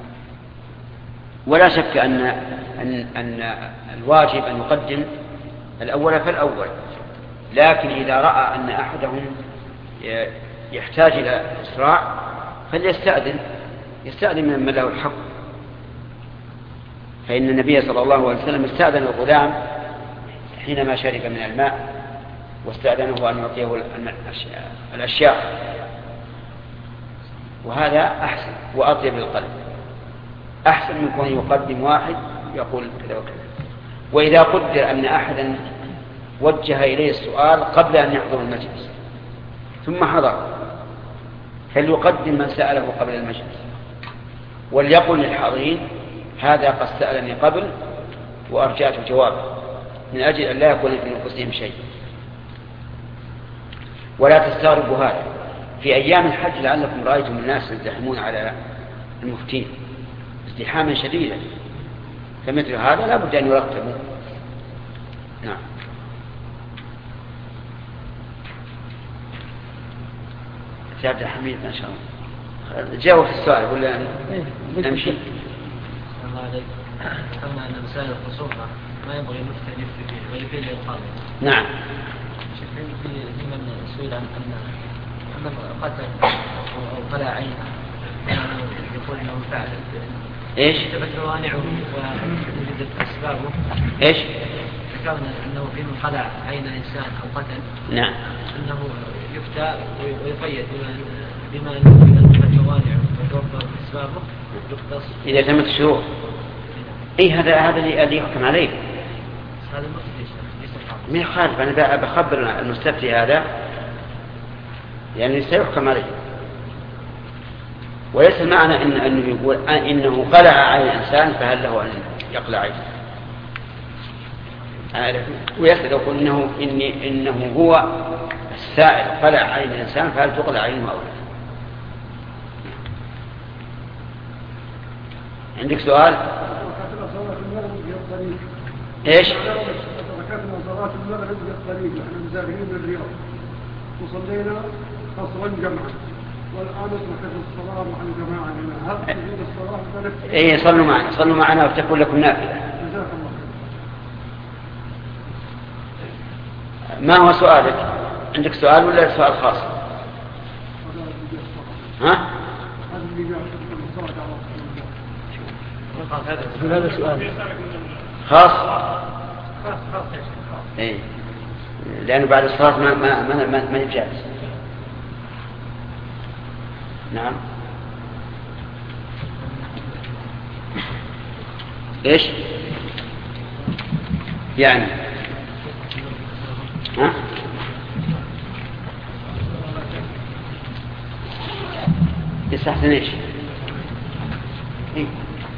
ولا شك أن الواجب أن يقدم الأول فالأول، لكن إذا رأى أن أحدهم يحتاج إلى إسراع فليستأذن من له الحق. فإن النبي صلى الله عليه وسلم استأذن الغلام حينما شرب من الماء، واستأذنه أن يعطيه الأشياء، وهذا أحسن وأطيب للقلب، أحسن من كون يقدم واحد يقول كذا وكذا. وإذا قدر أن أحدا وجه إليه السؤال قبل أن يحضر المجلس ثم حضر، فليقدم من سأله قبل المجلس، وليقل للحاضرين هذا قد سألني قبل وأرجعت جوابه، من أجل أن لا يكون في نفوسهم شيء. ولا تستغربوا هذا في أيام الحج، لعلكم رأيتم الناس يزدحمون على المفتين ازدحاما شديدا، فمثل هذا لا بد أن يرتبوا. نعم. عبد الحميد ما شاء الله جاوب في السؤال ولا نمشي؟ الله عليك. قلنا أن مسائل الخصومة ما ينبغي المفتي أن يفتي فيه بل فيه القاضي. نعم. في من سئل عن أن قتل أو خلع عينه يقول أنه فعل إيش؟ ثبت موانعه ووجدت أسبابه. إيش؟ ذكرنا أنه في من خلع عين إنسان أو قتل. نعم. أنه يفتى ويقيد بما ثبت موانعه وتوفر أسبابه يختص إذا تمت الشروط. إيه هذا اللي يحكم عليه. هذا المفتي ليس الحاكم. ما يخالف، أنا بخبر المستفتي هذا يعني سيحكم عليه. وليس المعنى أنه يقول إنه قلع عين الإنسان فهل له أن يقلع عينه. ويسأل يقول إنه هو السائل قلع عين الإنسان فهل تقلع عينه أو لا. عندك سؤال؟ إيش؟ ركعتنا صلاة المغرب بالطريق، نحن مسافرين من الرياض وصلينا قصرا جمعا، والآن ركعت الصلاة مع الجماعة هنا، هل تجد الصلاة فنفسي؟ إيه صلوا معنا وتكون لكم نافلة. جزاك الله خير. ما هو سؤالك؟ عندك سؤال ولا سؤال خاص؟ ها؟ هذا اللي جاء في الصلاة على هذا سؤال خاص؟ خاص إيه. لأنه بعد الصلاة ما يجالس. نعم. إيش؟ يعني ها؟ يستحسن إيش؟ إيه؟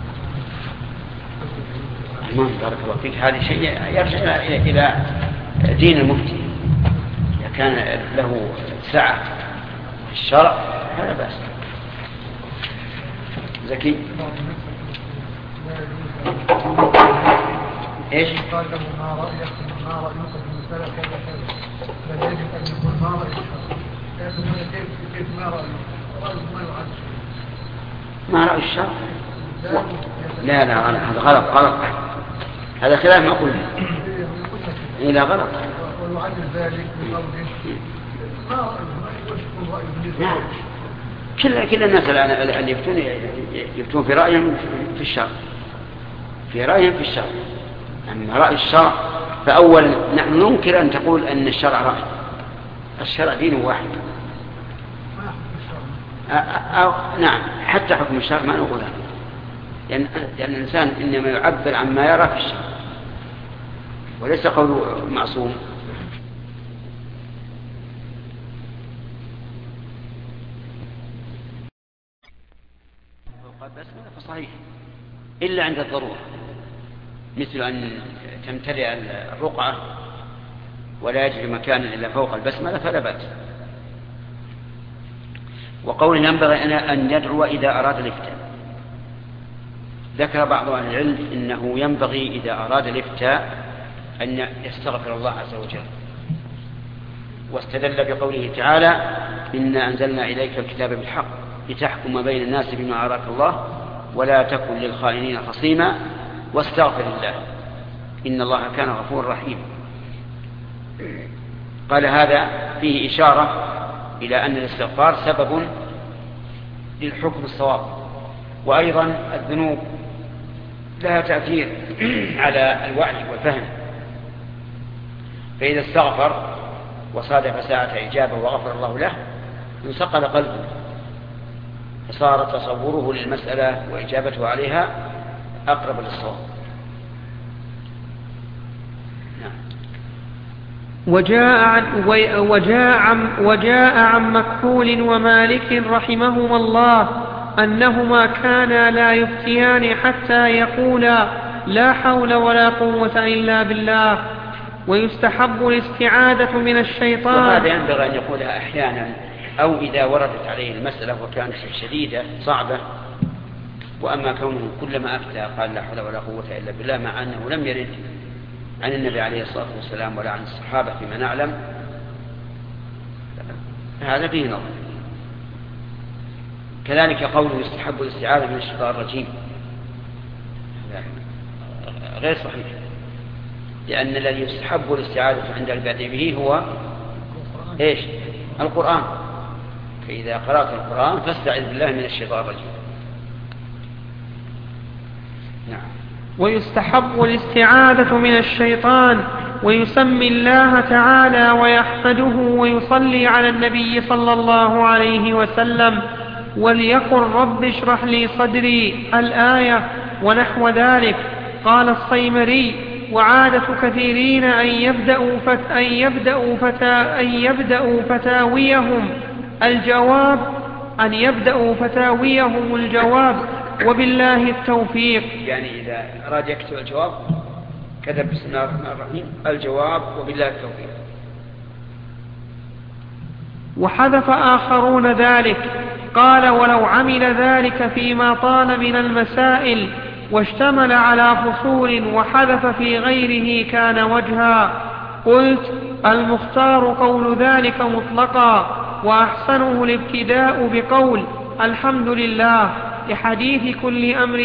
المهم بارك الله فيك، هذه شيء يرجع إلى دين المفتي. إذا كان له سعة في الشرع هذا بأس. زكي إيش؟ قال له ما رأيك في المسألة كذا كذا، لا يجب أن يكون ما رأيك، لكن كيف ما رأيك؟ رأيك ما يعد. ما رأي الشرع؟ لا هذا غلط، هذا خلاف ما قلنا. لا غلط. ويعد ذلك بقوله ما رأيك، نعم. كل الناس الآن يفتون في رأيهم في الشرع، في رأيهم في الشرع. أما رأي الشرع فأولا نحن ننكر أن تقول أن الشرع رأي. الشرع دين واحد. نعم، حتى حكم الشرع ما نقول هذا، لأن الإنسان إنما يعبر عما يرى في الشرع وليس قوله معصوم. فصحيح إلا عند الضرورة، مثل أن تمتلئ الرقعة ولا يجري مكانا إلا فوق البسملة فلا بأس. وقول ينبغي أن يدعو إذا أراد الإفتاء. ذكر بعض أهل العلم إنه ينبغي إذا أراد الإفتاء أن يستغفر الله عز وجل، واستدل بقوله تعالى إنا أنزلنا إليك الكتاب بالحق لتحكم بين الناس بما أراك الله ولا تكن للخائنين خصيما واستغفر الله إن الله كان غفورا رحيما. قال هذا فيه إشارة إلى أن الاستغفار سبب للحكم الصواب، وأيضا الذنوب لها تأثير على الوعي والفهم، فإذا استغفر وصادف ساعة إجابة وغفر الله له انصقل قلبه، فصار تصوره للمسألة وإجابته عليها أقرب للصواب. وجاء عن مكحول ومالك رحمهما الله أنهما كانا لا يفتيان حتى يقولا لا حول ولا قوة إلا بالله. ويستحب الاستعاذة من الشيطان. وهذا ينبغي أن يقولها أحيانا أو إذا وردت عليه المسألة وكانت شديدة صعبة. وأما كونه كلما أفتى قال لا حول ولا قوة إلا بالله، مع أنه لم يرد عن النبي عليه الصلاة والسلام ولا عن الصحابة فيما نعلم، هذا فيه نظر. كذلك قوله يستحب الاستعاذة من الشيطان الرجيم غير صحيح، لأن الذي يستحب الاستعاذة عند البدء به هو إيش؟ القرآن. فإذا قرأت القرآن فاستعذ بالله من الشيطان الرجيم. نعم. ويستحب الاستعاذة من الشيطان، ويسمي الله تعالى ويحمده ويصلي على النبي صلى الله عليه وسلم، وليقل رب اشرح لي صدري الآية ونحو ذلك. قال الصيمري: وعادة كثيرين أن يبدأوا فتاويهم الجواب وبالله التوفيق. يعني إذا أراد يكتب الجواب كتب بسم الله الرحمن الرحيم الجواب وبالله التوفيق. وحذف آخرون ذلك. قال: ولو عمل ذلك فيما طال من المسائل واشتمل على فصول وحذف في غيره كان وجها. قلت: المختار قول ذلك مطلقا، وأحسنه الابتداء بقول الحمد لله لحديث كل أمر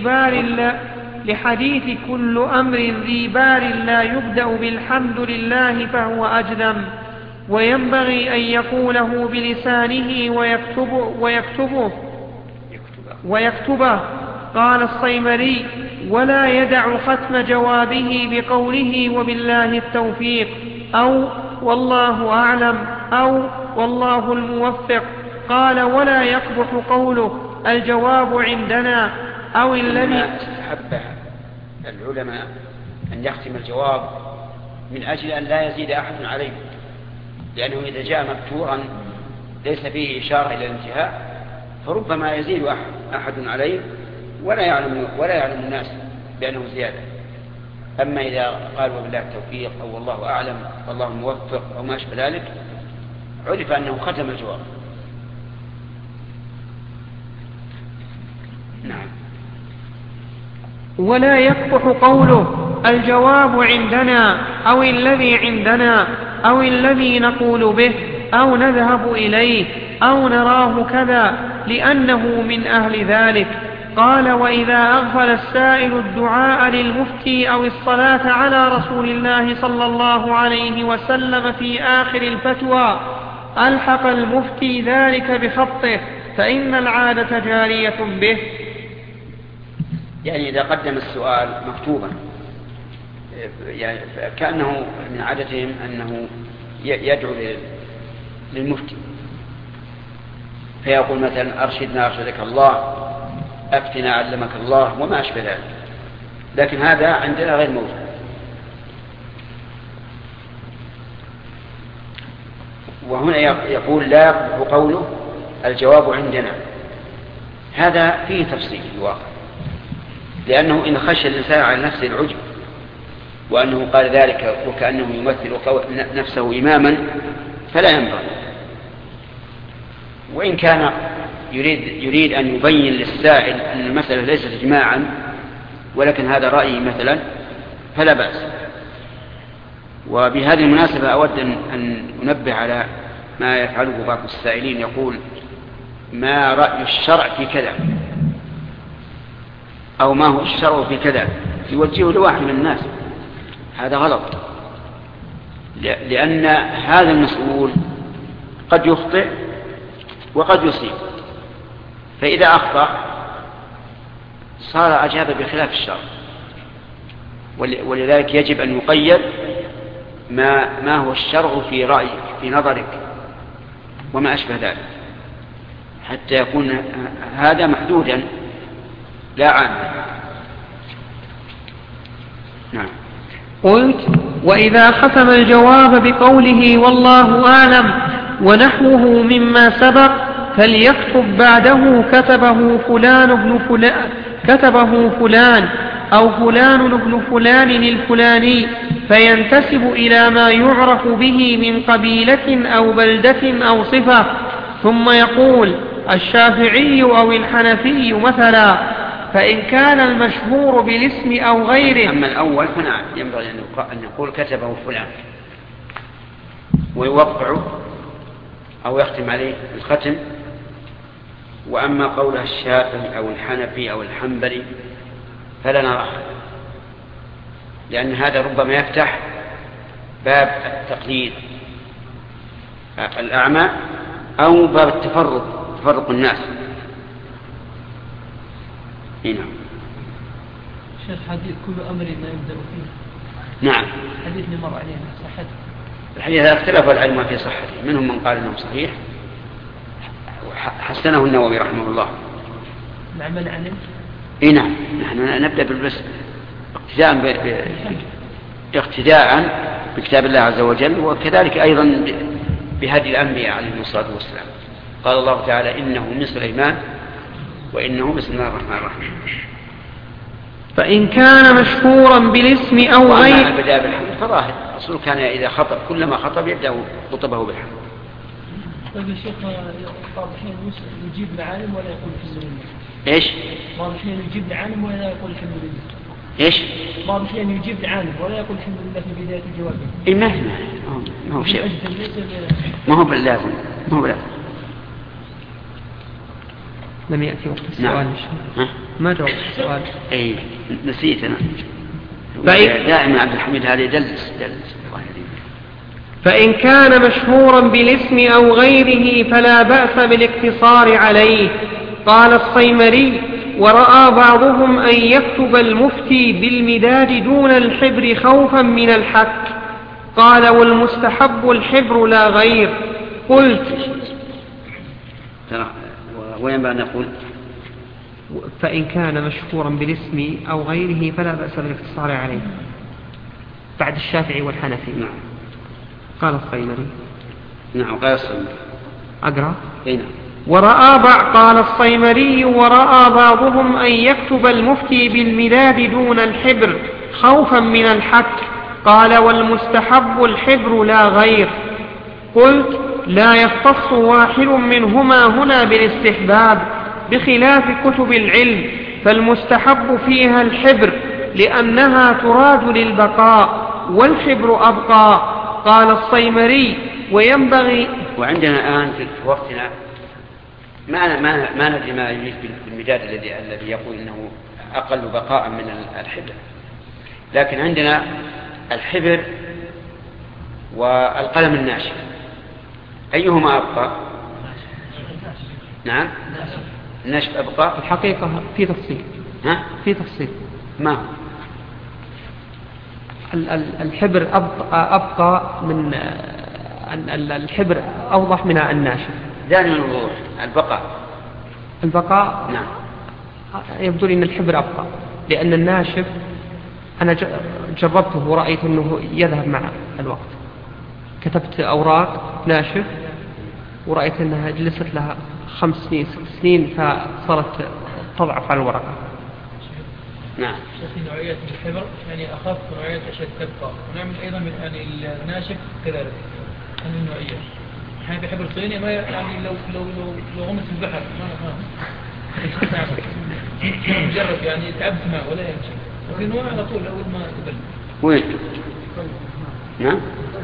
ذي بال لا يبدأ بالحمد لله فهو أجدم. وينبغي أن يقوله بلسانه ويكتبه. قال الصيمري: ولا يدع ختم جوابه بقوله وبالله التوفيق، أو والله أعلم، أو والله الموفق. قال: ولا يقبح قوله الجواب عندنا، أو الذي استحب العلماء أن يختم الجواب من أجل أن لا يزيد أحد عليه، لأنه إذا جاء مكتورا ليس فيه إشارة إلى الانتهاء فربما يزيد أحد عليه ولا يعلم الناس بأنه زيادة. أما إذا قال وبالله التوفيق أو والله أعلم والله موفق أو ما أشبه ذلك عرف أنه ختم الجواب. نعم. ولا يقبح قوله الجواب عندنا أو الذي عندنا أو الذي نقول به أو نذهب إليه أو نراه كذا لأنه من أهل ذلك. قال وإذا أغفل السائل الدعاء للمفتي أو الصلاة على رسول الله صلى الله عليه وسلم في آخر الفتوى ألحق المفتي ذلك بخطه فإن العادة جارية به. يعني إذا قدم السؤال مكتوبا يعني كأنه من عادتهم أنه يدعو للمفتي فيقول مثلا أرشدنا أرشدك الله أفتنا علمك الله وما أشبه ذلك، لكن هذا عندنا غير موجود. وهنا يقول لا يقبح قوله الجواب عندنا، هذا فيه تفصيل في الواقع، لأنه إن خشى الإنسان على نفسه العجب وأنه قال ذلك وكأنه يمثل نفسه إماما فلا ينبغي. وإن كان يريد أن يبين للسائل أن المسألة ليست إجماعا ولكن هذا رأيي مثلا فلا بأس. وبهذه المناسبة أود أن أنبه على ما يفعله بعض السائلين، يقول ما رأي الشرع في كذا أو ما هو الشرع في كذا، يوجهه لواحد من الناس، هذا غلط، لأن هذا المسؤول قد يخطئ وقد يصيب، فإذا أخطأ صار أجاب بخلاف الشرع، ولذلك يجب أن يقيد ما هو الشرع في رأيك في نظرك وما أشبه ذلك حتى يكون هذا محدودا لا عاما. نعم. قلت وإذا ختم الجواب بقوله والله أعلم ونحوه مما سبق فليكتب بعده كتبه فلان أو فلان ابن فلان الفلاني فينتسب إلى ما يعرف به من قبيلة أو بلدة أو صفة، ثم يقول الشافعي أو الحنفي مثلا، فإن كان المشهور بالاسم أو غيره. أما الأول هنا ينبغي أن يقول كتبه فلان ويوقعه أو يختم عليه الختم. وأما قولها الشافعي أو الحنفي أو الحنبلي فلا نراه، لأن هذا ربما يفتح باب التقليد الأعمى أو باب تفرق الناس. هنا شيخ حديث كل أمر ما يبدأ فيه. نعم. حديث مر علينا صحته. الحديث اختلف العلماء في صحته، منهم من قال إنه صحيح حسنه النووي رحمه الله. العمل عنه. نعم. نحن نبدأ بالبس اقتداء بكتاب الله عز وجل، وكذلك أيضا بهدي الأنبياء عليهم الصلاة والسلام. قال الله تعالى إنه من سليمان وإنه بسم الله الرحمن الرحيم. فإن كان مشهورا بالاسم أو غير بدأ بالحمد فظاهر الرسول كان إذا خطب كلما خطب يبدأ خطبه بالحمد. طيب يا شيخ بعض الحين يجيب العالم ولا يقول الحمد لله. ايش؟ بعض الحين يجيب العالم ولا يقول الحمد لله. ايش؟ بعض الحين يجيب العالم ولا يقول الحمد لله في بداية الجواب. إيه ما هو شيء، ما هو باللازم، ما هو باللازم. لم يأتي وقت السؤال. نعم. ما جاوب السؤال. اي نسيت انا. دائما عبد الحميد هذا يدلس. فإن كان مشهورا بالاسم أو غيره فلا بأس بالاقتصار عليه. قال الصيمري ورأى بعضهم أن يكتب المفتي بالمداد دون الحبر خوفا من الحك. قال والمستحب الحبر لا غير. قلت وين بقى نقول فإن كان مشهورا بالاسم أو غيره فلا بأس بالاقتصار عليه بعد الشافعي والحنفي. نعم. قال الصيمري. نعم قال الصيمري. أقرأ. نعم. قال الصيمري: ورأى بعضهم أن يكتب المفتي بالمداد دون الحبر خوفا من الحك. قال: والمستحب الحبر لا غير. قلت: لا يختص واحد منهما هنا بالاستحباب بخلاف كتب العلم، فالمستحب فيها الحبر لأنها تراد للبقاء، والحبر أبقى. قال الصيمري: وينبغي. وعندنا الآن في وقتنا ما ندري ما يجيز بالمداد الذي يقول إنه أقل بقاء من الحبر، لكن عندنا الحبر والقلم الناشف، أيهما أبقى؟ نعم، الناشف أبقى. الحقيقة في تفصيل. في تفصيل. ما هو؟ الحبر أبقى من الحبر أوضح من الناشف. دائما الوضوح. البقاء نعم. يبدو لي أن الحبر أبقى، لأن الناشف أنا جربته ورأيت أنه يذهب مع الوقت. كتبت أوراق ناشف ورأيت أنها جلست لها 5 سنين 6 سنين فصارت تضعف على الورقة. نعم. في نوعية الحبر يعني أخف نوعية أشد تبقى، ونعمل أيضا يعني الناشف كذلك هذه النوعية. يعني في حبر صيني ما يعني لو غمس في البحر ما مجرد يعني تعبت معه ولا يمشي، وفي نوع على طول أول ما تبل. وين؟ نعم.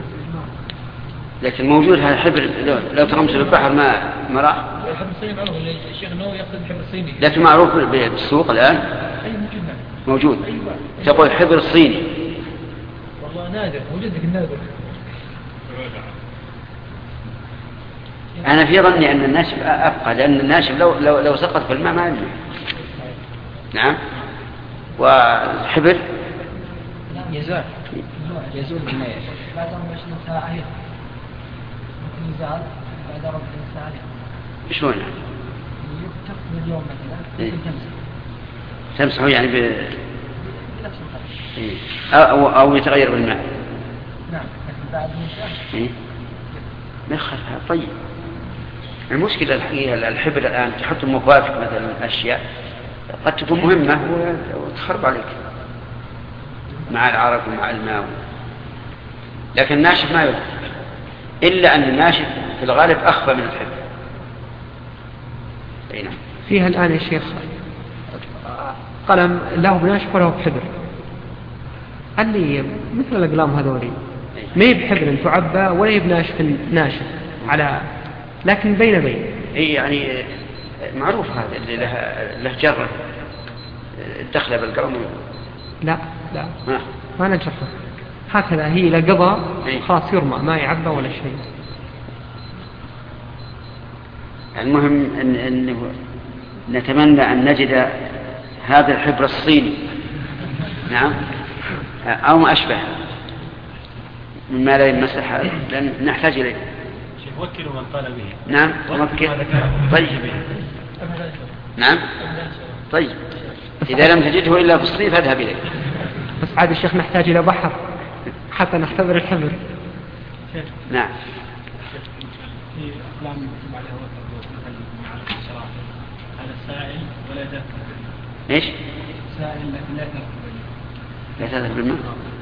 لكن موجود هذا الحبر لو تغمس في البحر ما راح. الحبر الصيني معروف، الشيخ نو يقصد الحبر الصيني. لكن معروف بالسوق الآن. أي موجود. تقول الحبر الصيني. والله نادر، موجود لك النادر. أنا في ظني أن الناشف أبقى، لأن الناشف لو سقط في الماء ما ينجو. نعم. والحبر يزول بالماء بعد 24 ساعة ممكن يزال بعد 40 ساعة. شلون يعني؟ تقضي اليوم مثلا ممكن تمسحه يعني بنفس الطريقة أو يتغير بالماء. نعم، لكن بعد من ما يخالفها. طيب، المشكلة الحقيقة الحبر الآن تحط المفافق مثلا أشياء قد تكون مهمة وتخرب عليك مع العرق ومع الماء، لكن الناشف ما يضر، إلا أن الناشف في الغالب أخفى من الحبر. نعم. فيها الآن يا شيخ قلم له بناشف وله بحبر، اللي مثل الأقلام هذولي ما هي بحبر تعبى ولا هي بناشف على، لكن بين يعني معروف هذا اللي له جرة دخل بالقلم. لا ما نجرب هكذا، هي لقضى خلاص يرمى، ما يعبى ولا شيء. المهم أنه نتمنى أن نجد هذا الحبر الصيني. نعم. أو ما أشبه مما لا يمسح، لأن نحتاج إليه. وكلوا من قال به. نعم. وكل. طيب. نعم. طيب، إذا لم تجده إلا في الصيف فاذهب إليه. بس عاد الشيخ نحتاج إلى بحر حتى نختبر الحبر. نعم. في أقلام يكتب عليها وتر مع الشراء، هذا سائل ولا يدخل. إيش؟ سائل لكن لا تذهب بالماء.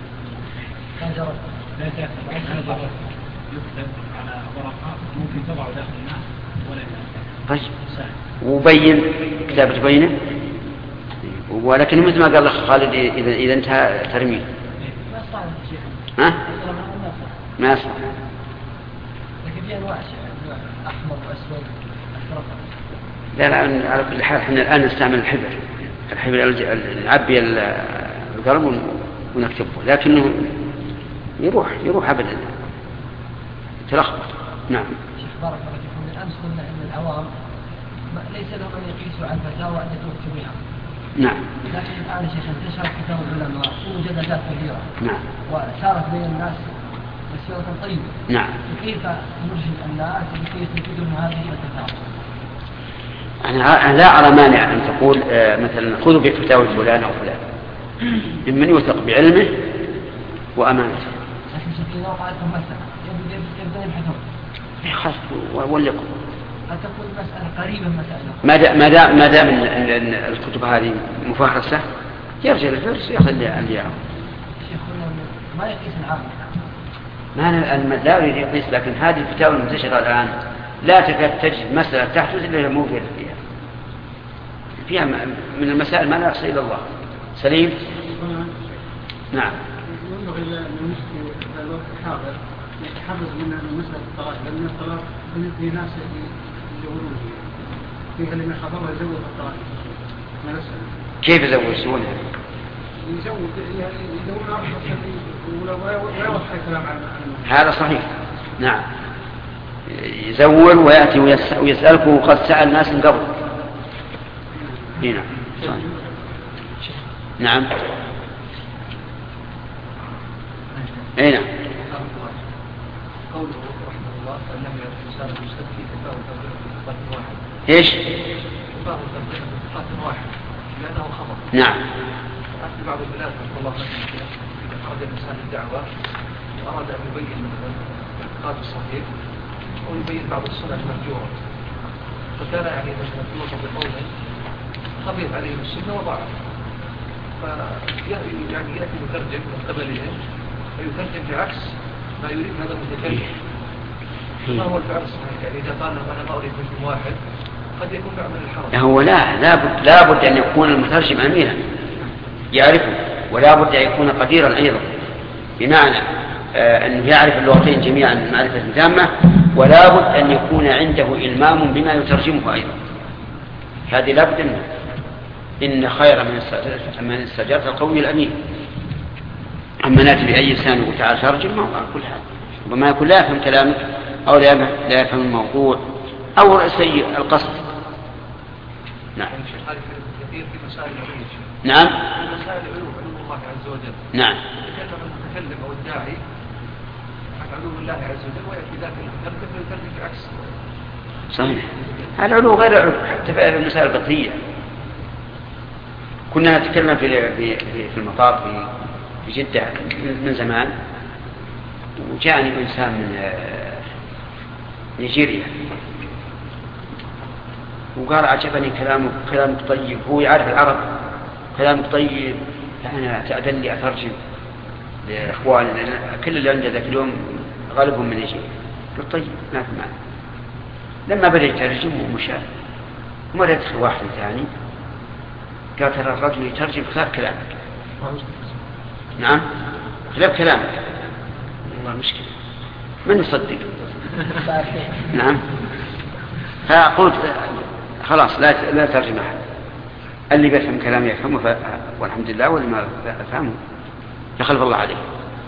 لا تأثر. يكتب على ورقة ممكن تضع داخل الماء ولا يدخل. طيب. وبين كتابة تبينه، ولكن مثل ما قال الأخ خالد إذا انتهى ترميه. ما صار شيء. ها؟ ما صار. لكن في أنواع أحمر وأسود أشرف. لا على كل حال احنا الآن نستعمل الحبر نعبي القلم ونكتبه، لكنه يروح أبدا تلخبط. نعم. شيخ بارك الله فيكم، من أمس قلنا أن العوام ليس لهم أن يقيسوا على الفتاوى التي تكتب بها. نعم. لكن الآن يا شيخ انتشرت فتاوى العلماء ومجلدات كثيرة. نعم. وسارت بين الناس بصيغة طيبة. نعم. كيف نرشد الناس لكي يستفيدوا من هذه الفتاوى؟ أنا لا أرى مانع أن تقول مثلا خذوا بفتاوى فلان أو فلان ممن يوثق بعلمه وأمانته. لكن شيخ إذا وقعتهم مسألة يبدأ يبحثون. خاص ولقوا قد تكون مسألة قريبة مسألة ما دام الكتب هذه مفهرسة يرجع للفرس ويأخذ الياء. شيخنا ما يقيس العام. ما لا يريد يقيس، لكن هذه الفتاوى المنتشرة الآن لا تكاد تجد مسألة تحدث إلا هي موجودة فيها من المسائل ما لا يحصي إلا الله. سليم. نعم. ينبغي للمسلم في الوقت الحاضر يتحرز من مسألة الطلاق، لأن الطلاق بالنسبة ناس يزورون فيها اللي من حضرها يزور الطلاق. ما نسأل. كيف يزوجونها؟ يزورون ويوضح الكلام عن هذا صحيح. نعم. يزور ويأتي ويسألك وقد سأل ناس من قبل. هنا. نعم. أين؟ قوله رحمه الله فلم يرد الإنسان المستكفي كفاه تبرير بصفات واحد. إيش؟ كفاه تبرير بصفات واحد لأنه خبر. نعم. في بعض البلاد رحمه الله إذا أراد الإنسان الدعوة وأراد أن يبين مثلا الاعتقاد الصحيح أو يبين بعض السنة المرجوعة، فكان يعني مثلا في وسط قوم خفيف عليهم السنة وضعف، يعني يأتي مترجم من قبلهم فيترجم بعكس ما يريد هذا المتكلم. ما هو الفعل الصحيح؟ يعني إذا قال أنا ما أريد مسلم واحد قد يكون بعمل الحرام. هو لا بد أن يكون المترجم أمينا يعرفه، ولا بد أن يكون قديرا أيضا، بمعنى أنه يعرف اللغتين جميعا معرفة تامة، ولا بد أن يكون عنده إلمام بما يترجمه أيضا. هذه لا بد منه. إن خير من استأجرت القوي الأمين. أما نأتي بأي لسان وتعالى ترجم ما هو على كل حال، وما يكون لا يفهم كلامك أو لا يفهم الموضوع أو سيء القصد. نعم. كثير في مسائل العلوم. نعم. مسائل العلوم، علوم الله عز وجل. نعم. يتكلم المتكلم أو الداعي عن علوم الله عز وجل ويأتي ذاك المترجم ويترجم بعكس. صحيح. العلوم غير العلوم حتى في المسائل القضية. كنا نتكلم في المطار في جدة من زمان، وجاءني إنسان من نيجيريا وقال عجبني كلامك طيب، هو يعرف العرب، كلامك طيب، فأنا تأذن لي أترجم لإخواني لأن كل اللي عندي ذاك اليوم غالبهم من نيجيريا. قلت طيب ما في معنى. لما بدأ يترجم ومشى ومرة يدخل واحد ثاني قال ترى الرجل يترجم خلاف كلامك. نعم خلاف كلامك. والله مشكلة من يصدق. نعم. فقلت خلاص لا ترجم أحد، اللي بيفهم كلامي يفهمه والحمد لله، واللي ما أفهمه يخلف الله عليه.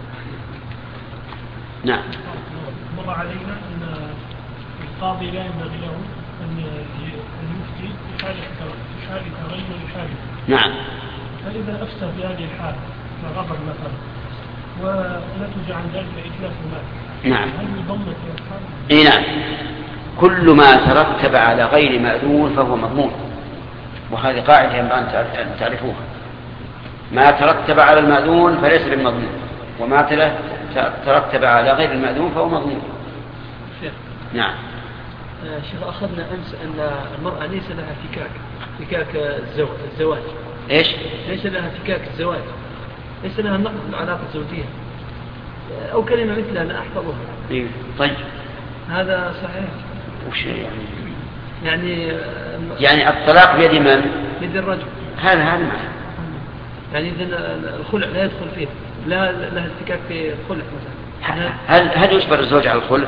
نعم. مر علينا أن القاضي لا ينبغي له أن يفتي في حال تغير حاله. نعم. فإذا أفتى في هذه الحال غضب مثلا ونتج عن ذلك إتلاف المال، نعم. هل يضمن في الحال؟ إيه نعم. كل ما ترتب على غير مأذون فهو مضمون، وهذه قاعدة ينبغي أن تعرفوها. ما ترتب على المأذون فليس بالمضمون، وما ترتب على غير المأذون فهو مضمون. نعم. شيخ أخذنا أمس أن المرأة ليس لها فكاك الزواج. إيش؟ ليس لها فكاك الزواج، ليس لها نقض العلاقة الزوجية، أو كلمة مثلها لا أحفظها. إيه. طيب هذا صحيح؟ وش يعني الطلاق بيد من؟ بيد الرجل. هذا معنى. يعني إذا الخلع لا يدخل فيه، لا لها اتكاك في الخلع مثلا. هل يجبر الزوج على الخلع؟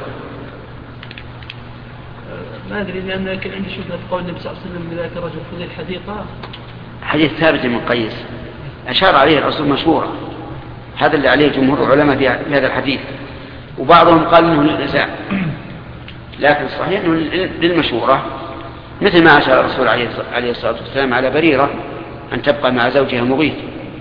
ما أدري، لأن عندي شبهة قول النبي صلى الله عليه وسلم بذلك الرجل خذ الحديقة. حديث ثابت من قيس أشار عليه الرسول مشهورا، هذا اللي عليه جمهور العلماء في هذا الحديث، وبعضهم قال إنه للنساء، لكن الصحيح إنه للمشورة، مثل ما أشار الرسول عليه الصلاة والسلام على بريرة أن تبقى مع زوجها مغيث،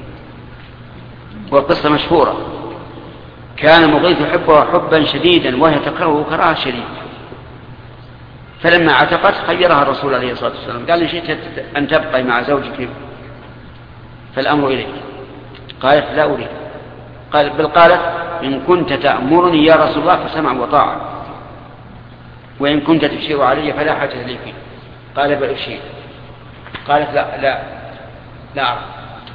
والقصة مشهورة. كان مغيث يحبها حبا شديدا وهي تكرهه كراهة شديد، فلما عتقت خيرها الرسول عليه الصلاة والسلام قال إن شئت أن تبقى مع زوجك فالأمر إليك. قالت لا أريد. بل قالت إن كنت تأمرني يا رسول الله فسمع وطاعة. وإن كنت تشير علي فلا حاجة لي فيه. قال بل أشير. قالت لا أرى.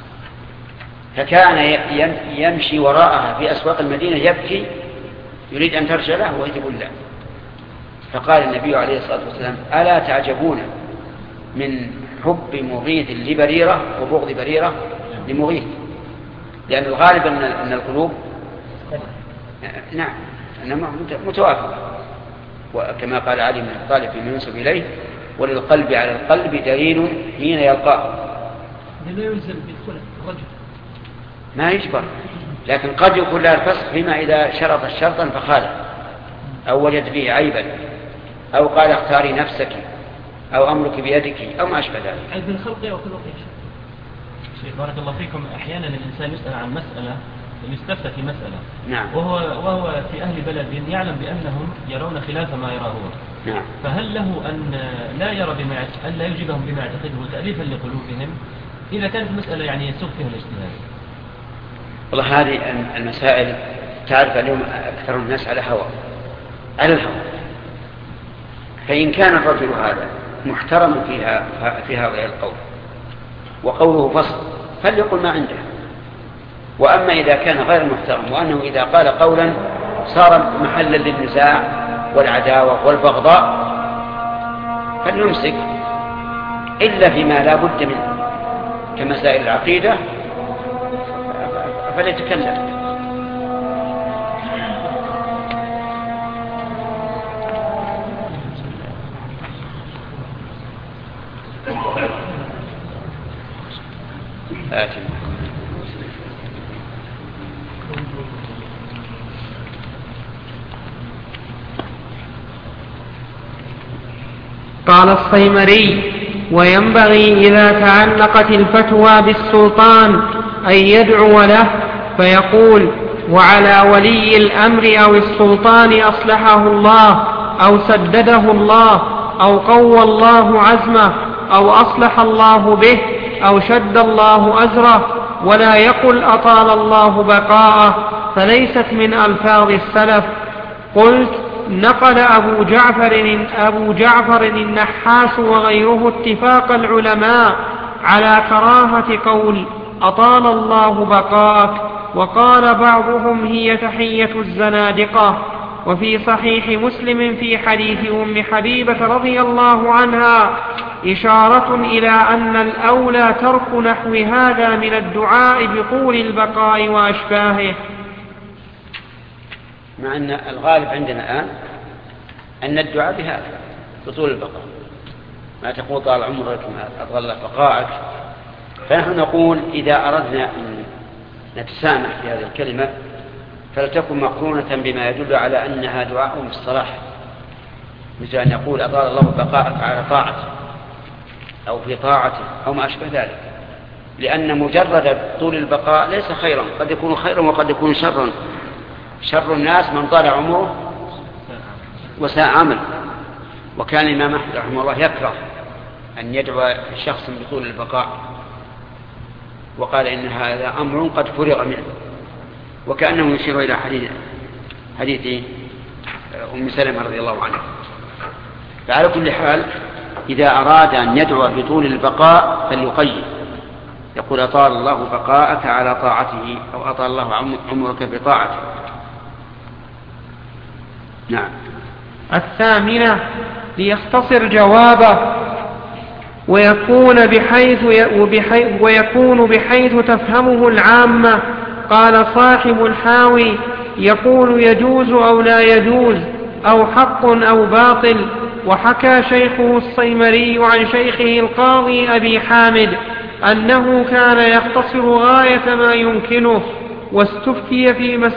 فكان يمشي وراءها في أسواق المدينة يبكي يريد أن ترجع له وهي تقول لا. فقال النبي عليه الصلاة والسلام ألا تعجبون من حب مغيث لبريرة وبغض بريرة لمغيث؟ لأن الغالب أن القلوب نعم أنها متوافقة، وكما قال علي بن أبي طالب فيما ينسب إليه وللقلب على القلب دليل حين يلقاه. لا يلزم بالخلق الرجل، ما يجبر، لكن قد يكون لها الفسخ فيما إذا شرط شرطا فخالف أو وجد فيه عيبا أو قال اختاري نفسك أو أمرك بيدك أو ما أشبه ذلك. عيب الخلق أو خلق شيخ بارك الله فيكم، أحيانا الإنسان يسأل عن مسألة يستفتى في مسألة، نعم. وهو في أهل بلد يعلم بأنهم يرون خلاف ما يراه هو، نعم. فهل له أن لا أن لا يجيبهم بما يعتقده تأليفا لقلوبهم إذا كانت المسألة يعني يسوق فيها الاجتهاد؟ والله هذه المسائل تعرف اليوم أكثر الناس على الهوى، فإن كان الرجل هذا محترما في هذا القول وقوله فصل فليقل ما عنده. وأما إذا كان غير محترم وأنه إذا قال قولا صار محلا للنزاع والعداوة والبغضاء فليمسك إلا فيما لا بد منه كمسائل العقيدة فليتكلم. قال الصيمري: وينبغي إذا تعلقت الفتوى بالسلطان أن يدعو له فيقول: وعلى ولي الأمر أو السلطان أصلحه الله أو سدده الله أو قوى الله عزمه أو أصلح الله به أو شد الله أزره، ولا يقل أطال الله بقاءه، فليست من ألفاظ السلف. قلت: نقل أبو جعفر النحاس وغيره اتفاق العلماء على كراهة قول أطال الله بقاءك، وقال بعضهم هي تحية الزنادقة. وفي صحيح مسلم في حديث أم حبيبة رضي الله عنها إشارة إلى أن الأولى ترك نحو هذا من الدعاء بطول البقاء وأشباهه. مع أن الغالب عندنا الآن أن الدعاء بهذا بطول البقاء، ما تقول طال عمرك ما أطول بقاءك. فنحن نقول إذا أردنا أن نتسامح في هذه الكلمة فلتكن مقرونة بما يدل على أنها دعاء بالصلاح، مثل أن يقول أطال الله بقاءك على طاعته أو في طاعته أو ما أشبه ذلك، لأن مجرد طول البقاء ليس خيرا، قد يكون خيرا وقد يكون شرا. شر الناس من طال عمره وساء عمل. وكان الإمام أحمد رحمه الله يكره أن يدعو شخص بطول البقاء، وقال إن هذا أمر قد فرغ منه، وكأنه يشير إلى حديث أم سلمة رضي الله عنها. فعلى كل حال إذا أراد أن يدعو بطول البقاء فليقيد، يقول أطال الله بقاءك على طاعته أو أطال الله عمرك بطاعته. نعم. الثامنة: ليختصر جوابه ويكون بحيث تفهمه العامة. قال صاحب الحاوي: يقول يجوز أو لا يجوز أو حق أو باطل. وحكى شيخه الصيمري عن شيخه القاضي أبي حامد أنه كان يختصر غاية ما يمكنه، واستفتي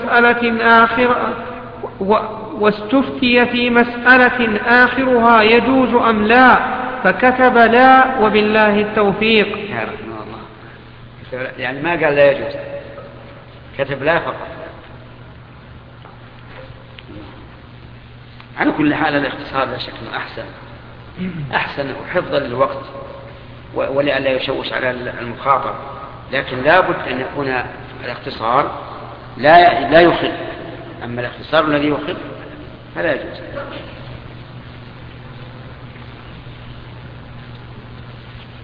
في مسألة آخرها يجوز أم لا، فكتب لا وبالله التوفيق. يا رحمه الله، يعني ما قال لا يجوز، كتب لا فقط. على كل حال الاختصار لا شك أحسن وحفظا للوقت ولئلا يشوش على المخاطب، لكن لا بد أن يكون الاختصار لا يخل. أما الاختصار الذي يخل فلا يجوز.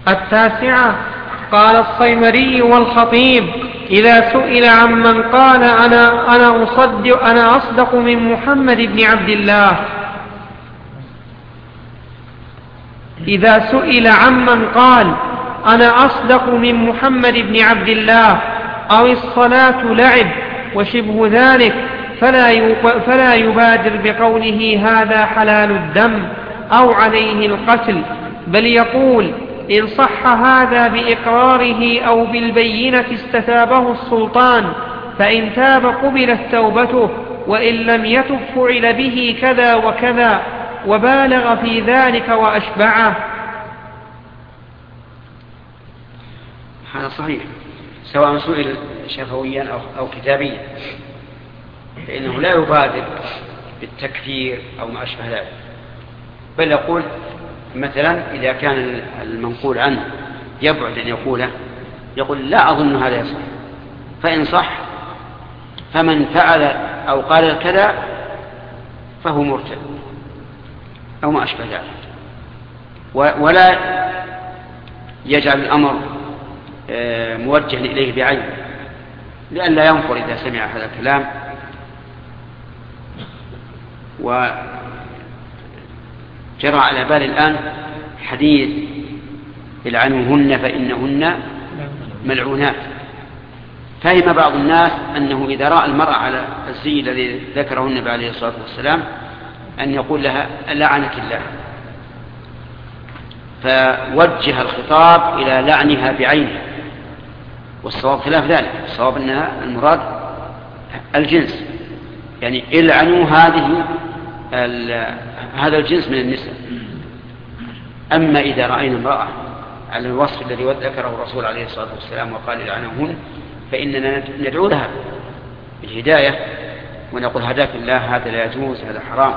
التاسعة قال الصيمري والخطيب إذا سئل عمن قال أنا أصدق من محمد بن عبد الله، إذا سئل عمن قال أنا أصدق من محمد بن عبد الله أو الصلاة لعب وشبه ذلك فلا يبادر بقوله هذا حلال الدم أو عليه القتل، بل يقول إن صح هذا بإقراره أو بالبينة استتابه السلطان، فإن تاب قبلت توبته، وإن لم يتب فعل به كذا وكذا، وبالغ في ذلك وأشبعه. هذا صحيح، سواء سئل شفويا أو كتابيا، فإنه لا يبادر بالتكفير أو ما أشبه ذلك، بل يقول مثلا إذا كان المنقول عنه يبعد أن يقوله، يقول لا أظن هذا يصح، فإن صح فمن فعل أو قال كذا فهو مرتد أو ما أشبه ذلك، ولا يجعل الأمر موجه إليه بعينه، لئلا ينفر إذا سمع هذا الكلام. وجرى على بال الآن حديث العنوهن فإنهن ملعونات. فهم بعض الناس أنه إذا رأى المرأة على الزي الذي ذكره النبي عليه الصلاة والسلام أن يقول لها لعنك الله، فوجه الخطاب إلى لعنها بعينها، والصواب خلاف ذلك. الصواب أنها المراد الجنس، يعني العنوا هذا الجنس من النساء. أما إذا رأينا امرأة على الوصف الذي ذكره الرسول عليه الصلاة والسلام وقال العنوهن، فإننا ندعو لها بالهداية ونقول هداك الله، هذا لا يجوز، هذا حرام.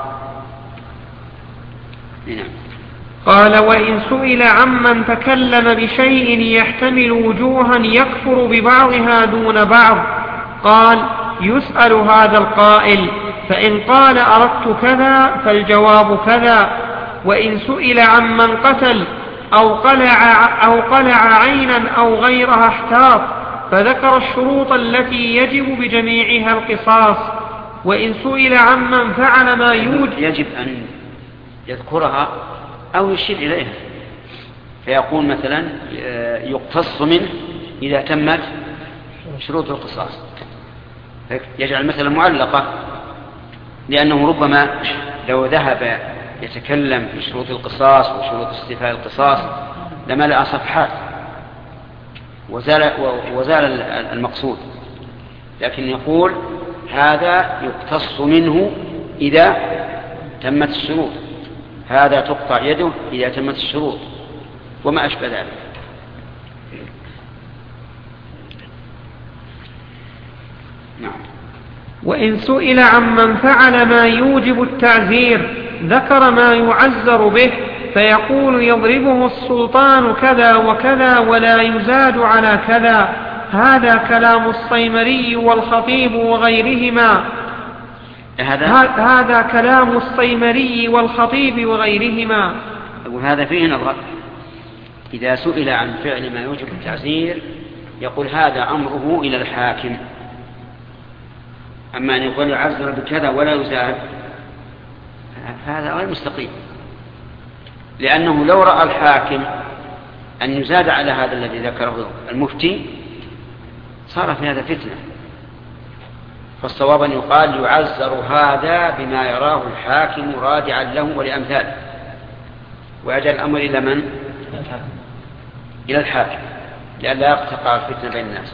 نعم. قال وإن سئل عمن تكلم بشيء يحتمل وجوها يكفر ببعضها دون بعض، قال يسأل هذا القائل، فإن قال أردت كذا فالجواب كذا. وإن سئل عمن قتل أو قلع عينا أو غيرها احتاط، فذكر الشروط التي يجب بجميعها القصاص. وإن سئل عمن فعل ما يجب أن يذكرها أو يشير إليها، فيقول مثلا يقتص منه إذا تمت شروط القصاص، يجعل مثلا معلقة، لأنه ربما لو ذهب يتكلم في شروط القصاص وشروط استيفاء القصاص لملأ صفحات وزال المقصود، لكن يقول هذا يقتص منه إذا تمت الشروط، هذا تقطع يده إذا تمت الشروط، وما أشبه ذلك. نعم. وإن سئل عمن فعل ما يوجب التعزير ذكر ما يعزر به، فيقول يضربه السلطان كذا وكذا ولا يزاد على كذا. هذا كلام الصيمري والخطيب وغيرهما. هذا كلام الصيمري والخطيب وغيرهما. وهذا فيه نظر. إذا سئل عن فعل ما يوجب التعزير يقول هذا أمره إلى الحاكم، أما أن يقول يعزر بكذا ولا يزاد هذا غير مستقيم، لأنه لو رأى الحاكم أن يزاد على هذا الذي ذكره المفتي صار في هذا فتنة. فالصواب أن يقال يعزر هذا بما يراه الحاكم راجعا له ولأمثاله، ويجعل الأمر إلى من؟ إلى الحاكم، لئلا تقع الفتنة بين الناس.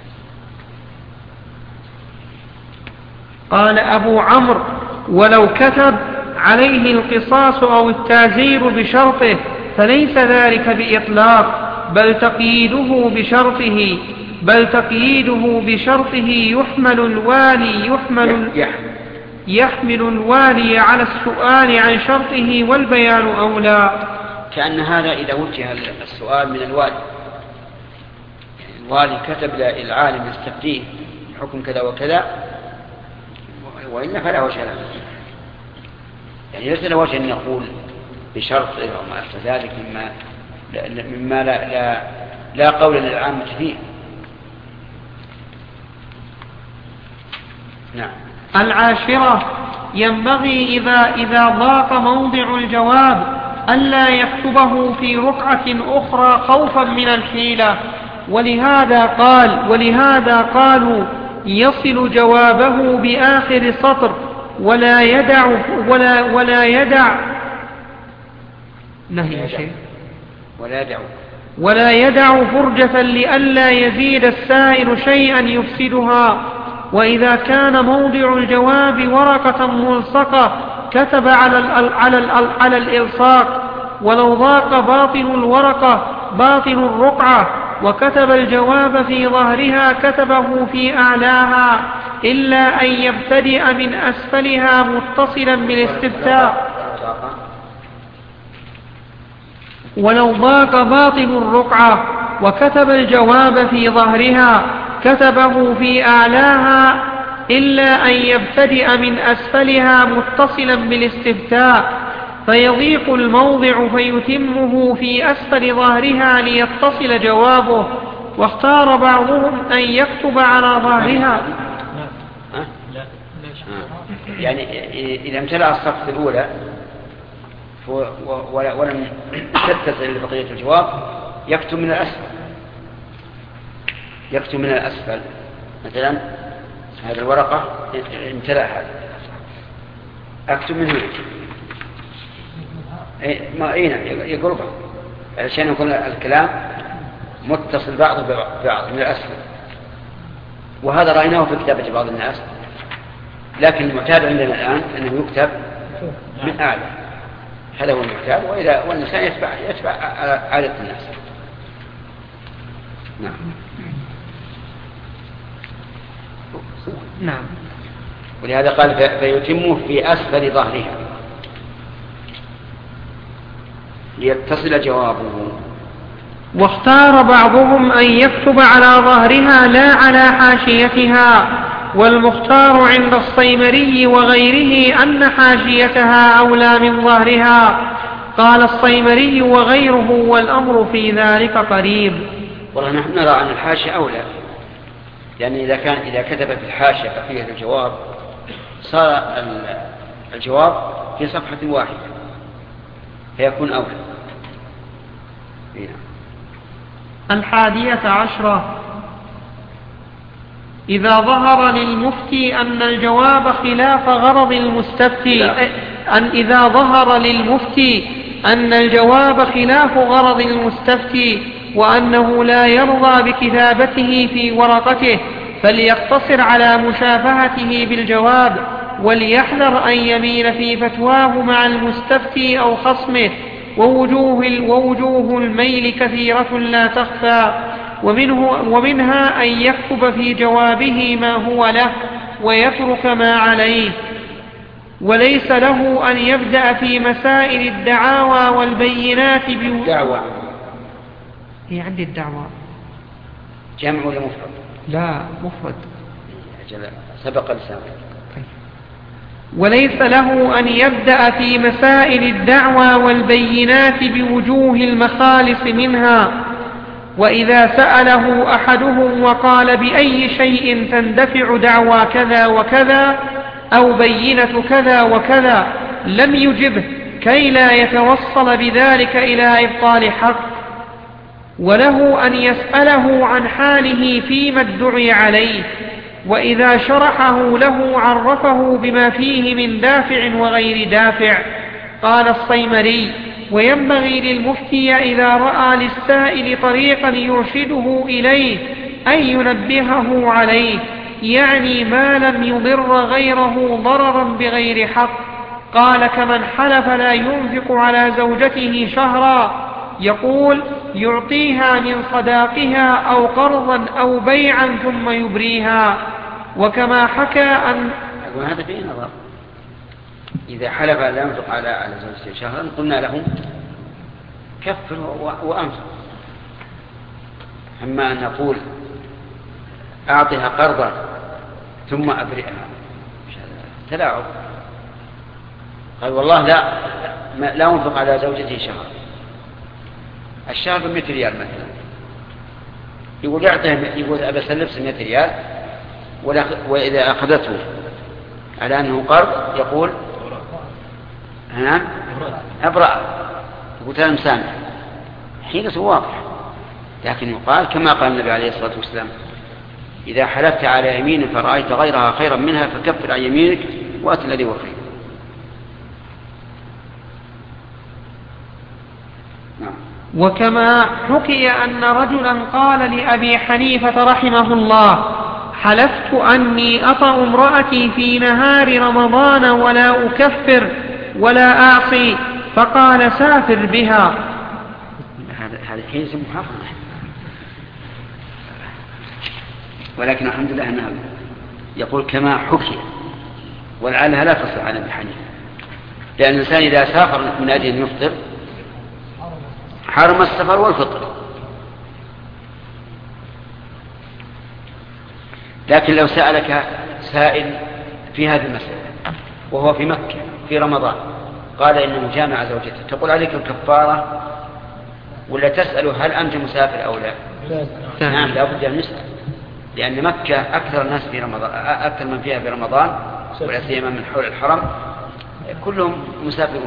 قال أبو عمرو ولو كتب عليه القصاص أو التعزير بشرطه فليس ذلك بإطلاق، بل تقييده بشرطه يحمل الوالي على السؤال عن شرطه والبيان أولى. كأن هذا إذا وجه السؤال من الوالي، الوالي كتب للعالم يستفتيه حكم كذا وكذا، وإلا فلا وجه له، يعني ليس له وجه أن يقول بشرط أو ما أشبه ذلك مما مما لا قول للعامة فيه. نعم. العاشرة: ينبغي إذا ضاق موضع الجواب ألا يكتبه في ركعة أخرى خوفا من الحيلة، ولهذا قالوا يصل جوابه بآخر سطر ولا يدع فرجة لئلا يزيد السائل شيئا يفسدها. وإذا كان موضع الجواب ورقة ملصقة كتب على الإلصاق، ولو ضاق باطن الورقة باطن الرقعة وكتب الجواب في ظهرها كتبه في أعلاها، إلا أن يبتدئ من أسفلها متصلا بالاستفتاء. ولو ضاق باطن الرقعة وكتب الجواب في ظهرها كتبه في أعلاها، إلا أن يبتدئ من أسفلها متصلا بالاستفتاء، فيضيق الموضع فيتمه في أسفل ظهرها ليتصل جوابه. واختار بعضهم أن يكتب على ظهرها. يعني إذا امتلأ الصفحة الأولى ولم تتصل بقية الجواب يكتب من الأسفل. مثلا هذه الورقة امتلأ هذا، أكتب من هنا يقربها عشان يكون الكلام متصل بعضه ببعض من الأسفل. وهذا رأيناه في كتابة بعض الناس، لكن المعتاد عندنا الآن أنه يكتب من أعلى. هذا هو المعتاد، والإنسان يتبع عادة الناس. نعم. ولهذا قال فيتمه في أسفل ظهرها ليتصل جوابه. واختار بعضهم أن يكتب على ظهرها لا على حاشيتها، والمختار عند الصيمري وغيره أن حاشيتها أولى من ظهرها. قال الصيمري وغيره والأمر في ذلك قريب. والله نحن نرى أن الحاشية أولى، يعني إذا كتب في الحاشية بقية الجواب صار الجواب في صفحة واحدة فيكون أولى. الحادية عشرة: إذا ظهر للمفتي أن الجواب خلاف غرض المستفتي إذا ظهر للمفتي أن الجواب خلاف غرض المستفتي وأنه لا يرضى بكتابته في ورقته، فليقتصر على مشافهته بالجواب، وليحذر أن يميل في فتواه مع المستفتي أو خصمه. ووجوه الميل كثيرة لا تخفى، ومنها أن يكتب في جوابه ما هو له ويترك ما عليه. وليس له أن يبدأ في مسائل الدعاوى والبينات دعوة. هي عندي الدعوة جمع ولا مفرد؟ لا مفرد. سبق لسانه. وليس له أن يبدأ في مسائل الدعوى والبينات بوجوه المخالص منها. وإذا سأله أحدهم وقال بأي شيء تندفع دعوى كذا وكذا أو بينة كذا وكذا لم يجبه كي لا يتوصل بذلك إلى إبطال حق. وله أن يسأله عن حاله فيما ادعي عليه، وإذا شرحه له عرفه بما فيه من دافع وغير دافع. قال الصيمري: وينبغي للمفتي إذا رأى للسائل طريقا يرشده إليه أن ينبهه عليه، يعني ما لم يضر غيره ضررا بغير حق. قال: كمن حلف لا ينفق على زوجته شهرا، يقول يعطيها من صداقها أو قرضا أو بيعا ثم يبريها. وكما حكى أن هذا فيه نظر. إذا حلف لا ينفق على زوجته شهرا قلنا له كفر وأنفق. أما أن نقول أعطها قرضا ثم أبرئها تلاعب. قال والله لا أنفق على زوجته شهرا، الشهر ب100 ريال مثلا، يقول يعطيه، يقول أبى أسلف 100 ريال، وإذا أخذته على أنه قرض يقول أبرأ، يقول أنا مسامح، حين واضح. لكن يقال كما قال النبي عليه الصلاة والسلام: إذا حلفت على يمين فرأيت غيرها خيرا منها فكفر عن يمينك وأت الذي هو خير. وكما حكي أن رجلا قال لأبي حنيفة رحمه الله: حلفت أني أطأ امرأتي في نهار رمضان ولا أكفر ولا أعصي، فقال: سافر بها. هذا حين اسمه محافظة، ولكن الحمد لله أنه يقول كما حكي، ولعلها لا تصل على ابي حنيفة، لأن الإنسان إذا سافر من أجل أن يفطر حرم السفر والفطر. لكن لو سألك سائل في هذه المسألة وهو في مكة في رمضان قال إنه جامع زوجته، تقول عليك الكفارة ولا تسأل هل أنت مسافر أو لا؟ نعم، لا بد أن نسأل، لأن مكة أكثر الناس في رمضان، أكثر من فيها في رمضان، ولا سيما من حول الحرم كلهم مسافرون.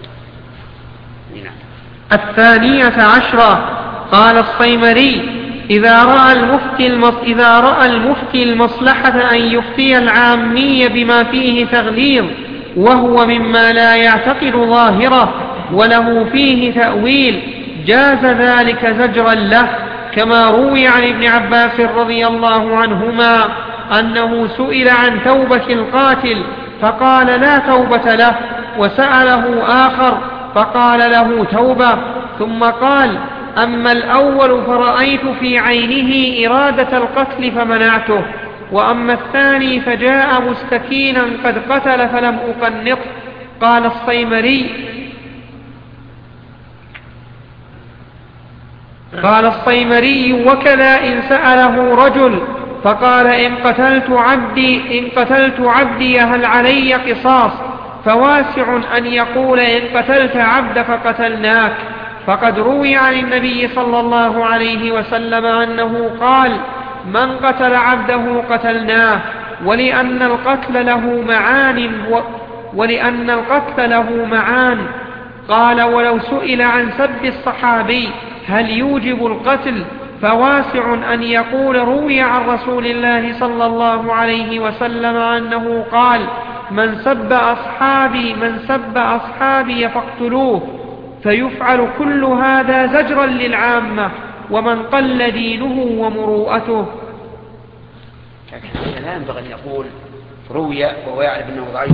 الثانية عشرة: قال الصيمري: إذا رأى المفتي المصلحة أن يفتي العامية بما فيه تغليظ وهو مما لا يعتقد ظاهره وله فيه تأويل جاز ذلك زجرا له، كما روي عن ابن عباس رضي الله عنهما أنه سئل عن توبة القاتل فقال: لا توبة له، وسأله آخر فقال: له توبة، ثم قال: أما الأول فرأيت في عينه إرادة القتل فمنعته، وأما الثاني فجاء مستكينا قد قتل فلم أقنطه. قال الصيمري: وكذا إن سأله رجل فقال: إن قتلت عبدي هل علي قصاص؟ فواسع أن يقول: إن قتلت عبد فقتلناك، فقد روي عن النبي صلى الله عليه وسلم أنه قال: من قتل عبده قتلناه، ولأن القتل له معان. قال: ولو سئل عن سب الصحابي هل يوجب القتل؟ فواسع أن يقول: روي عن رسول الله صلى الله عليه وسلم أنه قال: من سب أصحابي فاقتلوه، فيفعل كل هذا زجرا للعامة ومن قل دينه ومروءته. لكن لا ينبغي أن يقول روي وهو يعرف أنه ضعيف،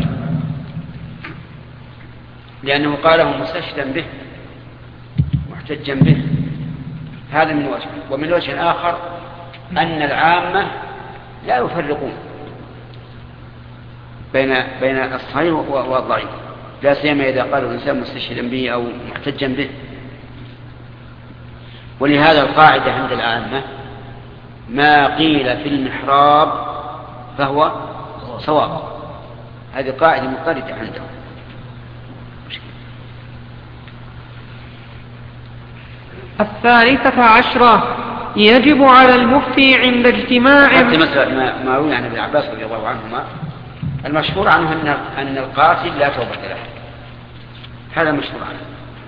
لأنه قاله مستشهدا به محتجا به، هذا من وجه. ومن وجه آخر أن العامة لا يفرقون بين الصحيح والضعيف، لا سيما إذا قال الإنسان مستشهدا به أو محتجا به. ولهذا القاعدة عند العامة: ما قيل في المحراب فهو صواب. هذه قاعدة مضطردة عندهم. الثالثة عشرة: يجب على المفتي عند اجتماع حتى مثلا ما روي عن ابن عباس رضي الله عنهما المشهور عنه أن القاتل لا توبة له، هذا مشهور عنه.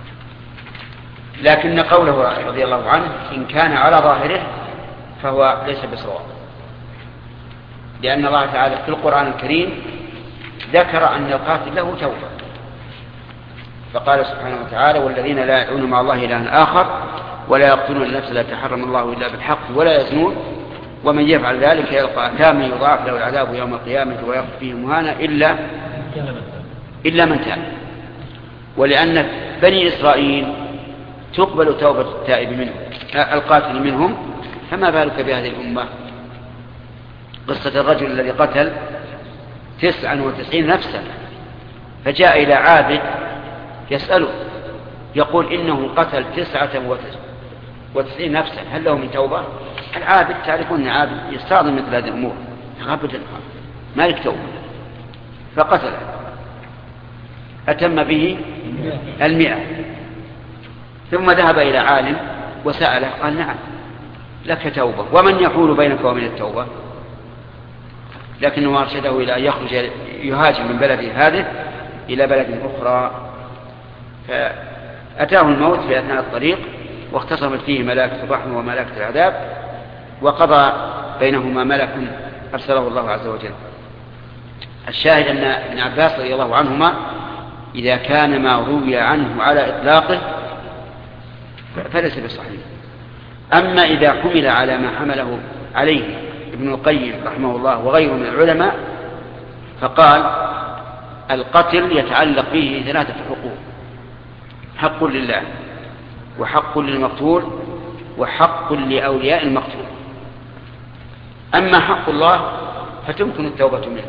لكن قوله رضي الله عنه إن كان على ظاهره فهو ليس بصواب، لأن الله تعالى في القرآن الكريم ذكر أن القاتل له توبة، فقال سبحانه وتعالى: والذين لا يدعون مع الله إلها آخر ولا يقتلون النفس التي حرم الله إلا بالحق ولا يزنون ومن يفعل ذلك يلقى أثاما يضاعف له العذاب يوم القيامة ويخلد فيه مهانا إلا من تاب. ولأن بني إسرائيل تقبل توبة التائب منهم القاتل منهم، فما بالك بهذه الأمة؟ قصة الرجل الذي قتل 99 نفسا فجاء إلى عابد يسأله يقول إنه قتل 99 نفسا هل له من توبة؟ العابد تعرفون أن عابد يستعظم مثل هذه الأمور، أبدا ما لك توبة، فقتل أتم به 100. ثم ذهب إلى عالم وسأله قال نعم لك توبة، ومن يحول بينك وبين التوبة؟ لكنه أرشده إلى أن يخرج يهاجر من بلده هذه إلى بلد أخرى، فأتاه الموت في أثناء الطريق واختصمت فيه ملائكة الرحمة وملائكة العذاب، وقضى بينهما ملك أرسله الله عز وجل. الشاهد أن ابن عباس رضي الله عنهما إذا كان ما روي عنه على إطلاقه فليس بصحيح. أما إذا حمل على ما حمله عليه ابن القيم رحمه الله وغيره من العلماء فقال القتل يتعلق به 3 حقوق: حق لله، وحق للمقتول، وحق لأولياء المقتول. أما حق الله فتمكن التوبة منه،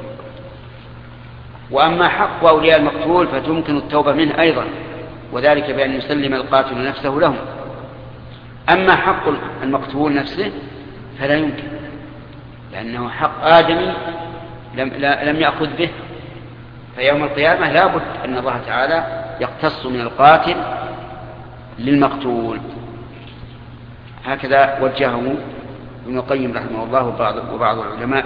وأما حق أولياء المقتول فتمكن التوبة منه أيضا، وذلك بأن يسلم القاتل نفسه لهم. أما حق المقتول نفسه فلا يمكن، لأنه حق آدمي لم يأخذ به، فيوم القيامة لا بد أن الله تعالى يقتص من القاتل للمقتول. هكذا وجهه ابن القيم رحمه الله وبعض العلماء.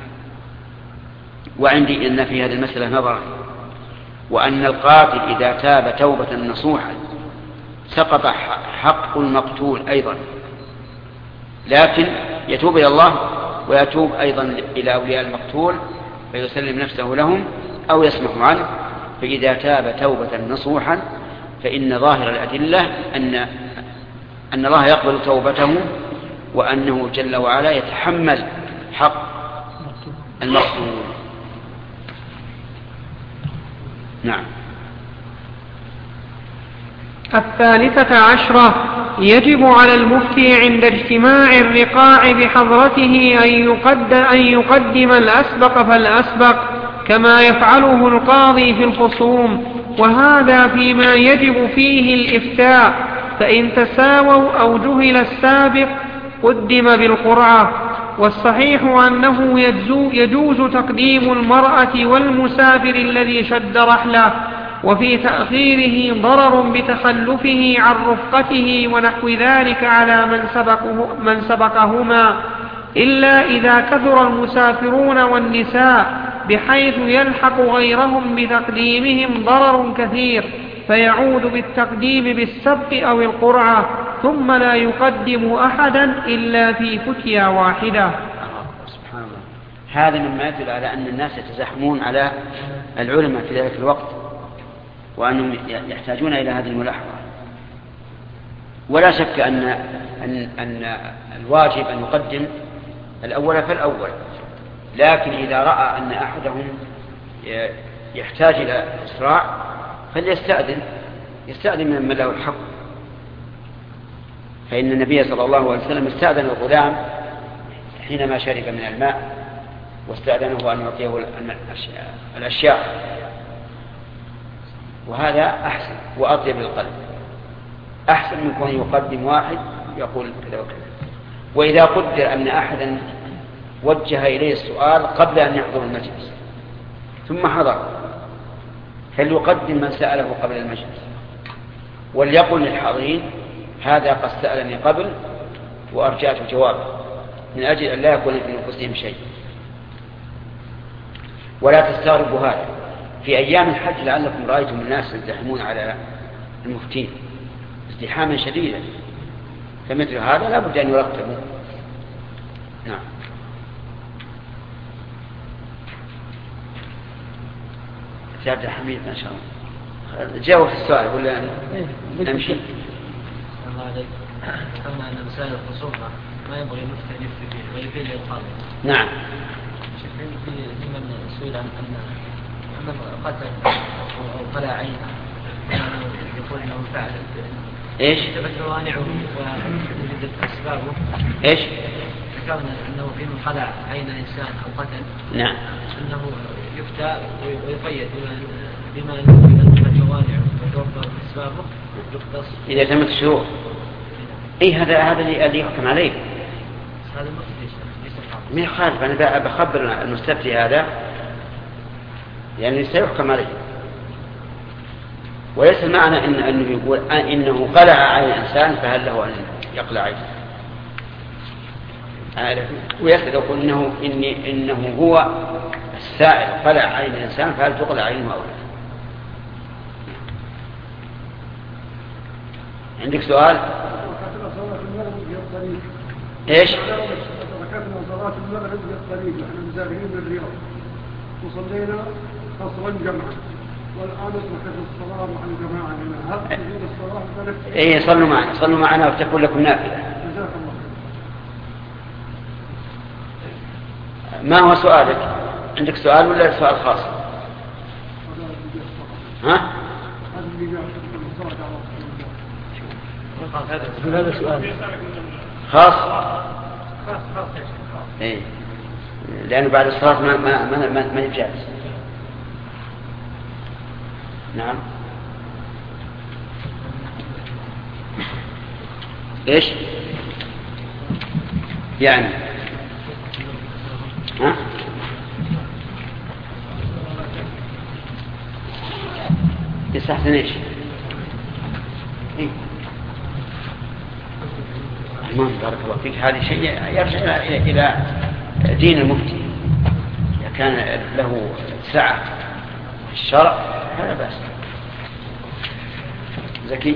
وعندي أن في هذه المسألة نظر، وأن القاتل إذا تاب توبة نصوحا سقط حق المقتول أيضا، لكن يتوب إلى الله ويتوب أيضا إلى أولياء المقتول فيسلم نفسه لهم أو يسمح عنه. فإذا تاب توبة نصوحا فإن ظاهر الأدلة أن الله يقبل توبته، وأنه جل وعلا يتحمل حق المقتول. نعم. 13 يجب على المفتي عند اجتماع الرقاع بحضرته أن يقدم الأسبق فالأسبق كما يفعله القاضي في الخصوم، وهذا فيما يجب فيه الإفتاء، فإن تساووا أو جهل السابق قدم بالقرعة. والصحيح أنه يجوز تقديم المرأة والمسافر الذي شد رحله، وفي تأخيره ضرر بتخلفه عن رفقته ونحو ذلك على من سبقهما، إلا إذا كثر المسافرون والنساء بحيث يلحق غيرهم بتقديمهم ضرر كثير، فيعود بالتقديم بالسبق أو القرعة، ثم لا يقدم أحدا إلا في فتيا واحدة. سبحان الله. هذا مما يدل على أن الناس يتزاحمون على العلماء في ذلك الوقت، وأنهم يحتاجون إلى هذه الملاحظة. ولا شك أن الواجب أن يقدم الأول فالأول، لكن إذا رأى أن أحدهم يحتاج إلى إسراع فليستأذن من له الحق. فإن النبي صلى الله عليه وسلم استأذن الغلام حينما شرب من الماء، واستأذنه أن يعطيه الأشياء، وهذا أحسن وأطيب للقلب، أحسن من كون يقدم واحد يقول كذا وكذا. وإذا قدر أن أحدا وجه إليه السؤال قبل أن يحضر المجلس ثم حضر، فليقدم من سأله قبل المجلس، وليقل للحاضرين هذا قد سألني قبل وأرجعت جوابه، من أجل أن لا يكون في نفوسهم شيء. ولا تستغربوا هذا في أيام الحج، لعلكم رأيتم الناس يزدحمون على المفتين ازدحاما شديدا، فمثل هذا لا بد أن يرتبوا. نعم. عبد الحميد ما شاء الله جاوب في السؤال ولا نمشي؟ الله عليك. أما أن مسائل الخصومة ما ينبغي المفتي أن يفتي فيه ويفيد للقاضي. نعم. في من سئل عن أن قتل أو فلا عين يقول أنه فعل إيش؟ تبت موانعه ووجدت أسبابه. إيش؟ ذكرنا أنه في من خلع عين إنسان أو قتل. نعم. أنه يفتى ويقيد بما تبت موانعه وتوفر أسبابه يقتص. إذا تمت الشروط. إيه هذا اللي يحكم عليه. هذا المفتي ليس ما يخالف، أنا بخبر المستفتي هذا يعني سيحكم عليه. وليس المعنى أنه يقول إنه قلع عين الإنسان فهل له أن يقلع عينه. ويسأل يقول إنه هو السائل قلع عين الإنسان فهل تقلع عينه أو لا. عندك سؤال؟ ايش؟ ركعتنا صلاة المغرب بالطريق نحن مسافرين من الرياض وصلينا قصرا جمعا والآن ركعت الصلاة مع الجماعة هنا هل تجوز الصلاة بنفسها؟ اي صلوا معنا وتكون لكم نافلة. جزاك الله خير. ما هو سؤالك؟ عندك سؤال ولا سؤال خاص؟ ها؟ هذا سؤال خاص. ايه لأنه بعد الصلاة ما يجالس. نعم. ايش يعني؟ ها؟ يستحسن ايش؟ إيه؟ بارك الله فيك. هذا شيء يرجع إلى دين المفتي. إذا كان له سعة في الشرع فلا بأس. زكي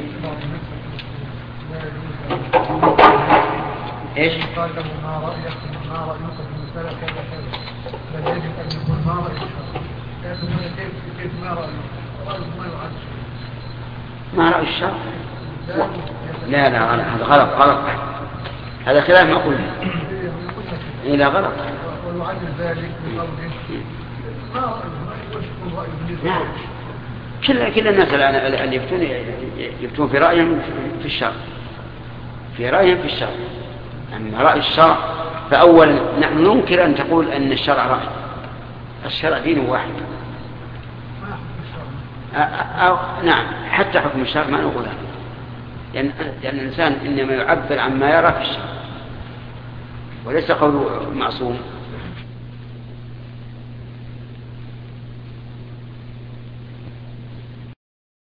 ايش؟ قال له ما رأيك في المسألة كذا كذا بل يجب أن يكون ما رأيك لكن كيف ما رأيك ما يعد ما رأي الشرع. لا هذا غلط. هذا خلاف ما قلنا. لا غلط. ويعد ذلك بقوله ما رأيك نعم. كل الناس اللي يفتون في رأيهم في الشرع. في رأيهم في الشرع. أما رأي الشرع فأولا نحن ننكر أن تقول أن الشرع رأي. الشرع دين واحد. نعم حتى حكم الشرع ما نقول هذا. لأن الإنسان إنما يعبر عما يرى في الشرع وليس قوله معصوم.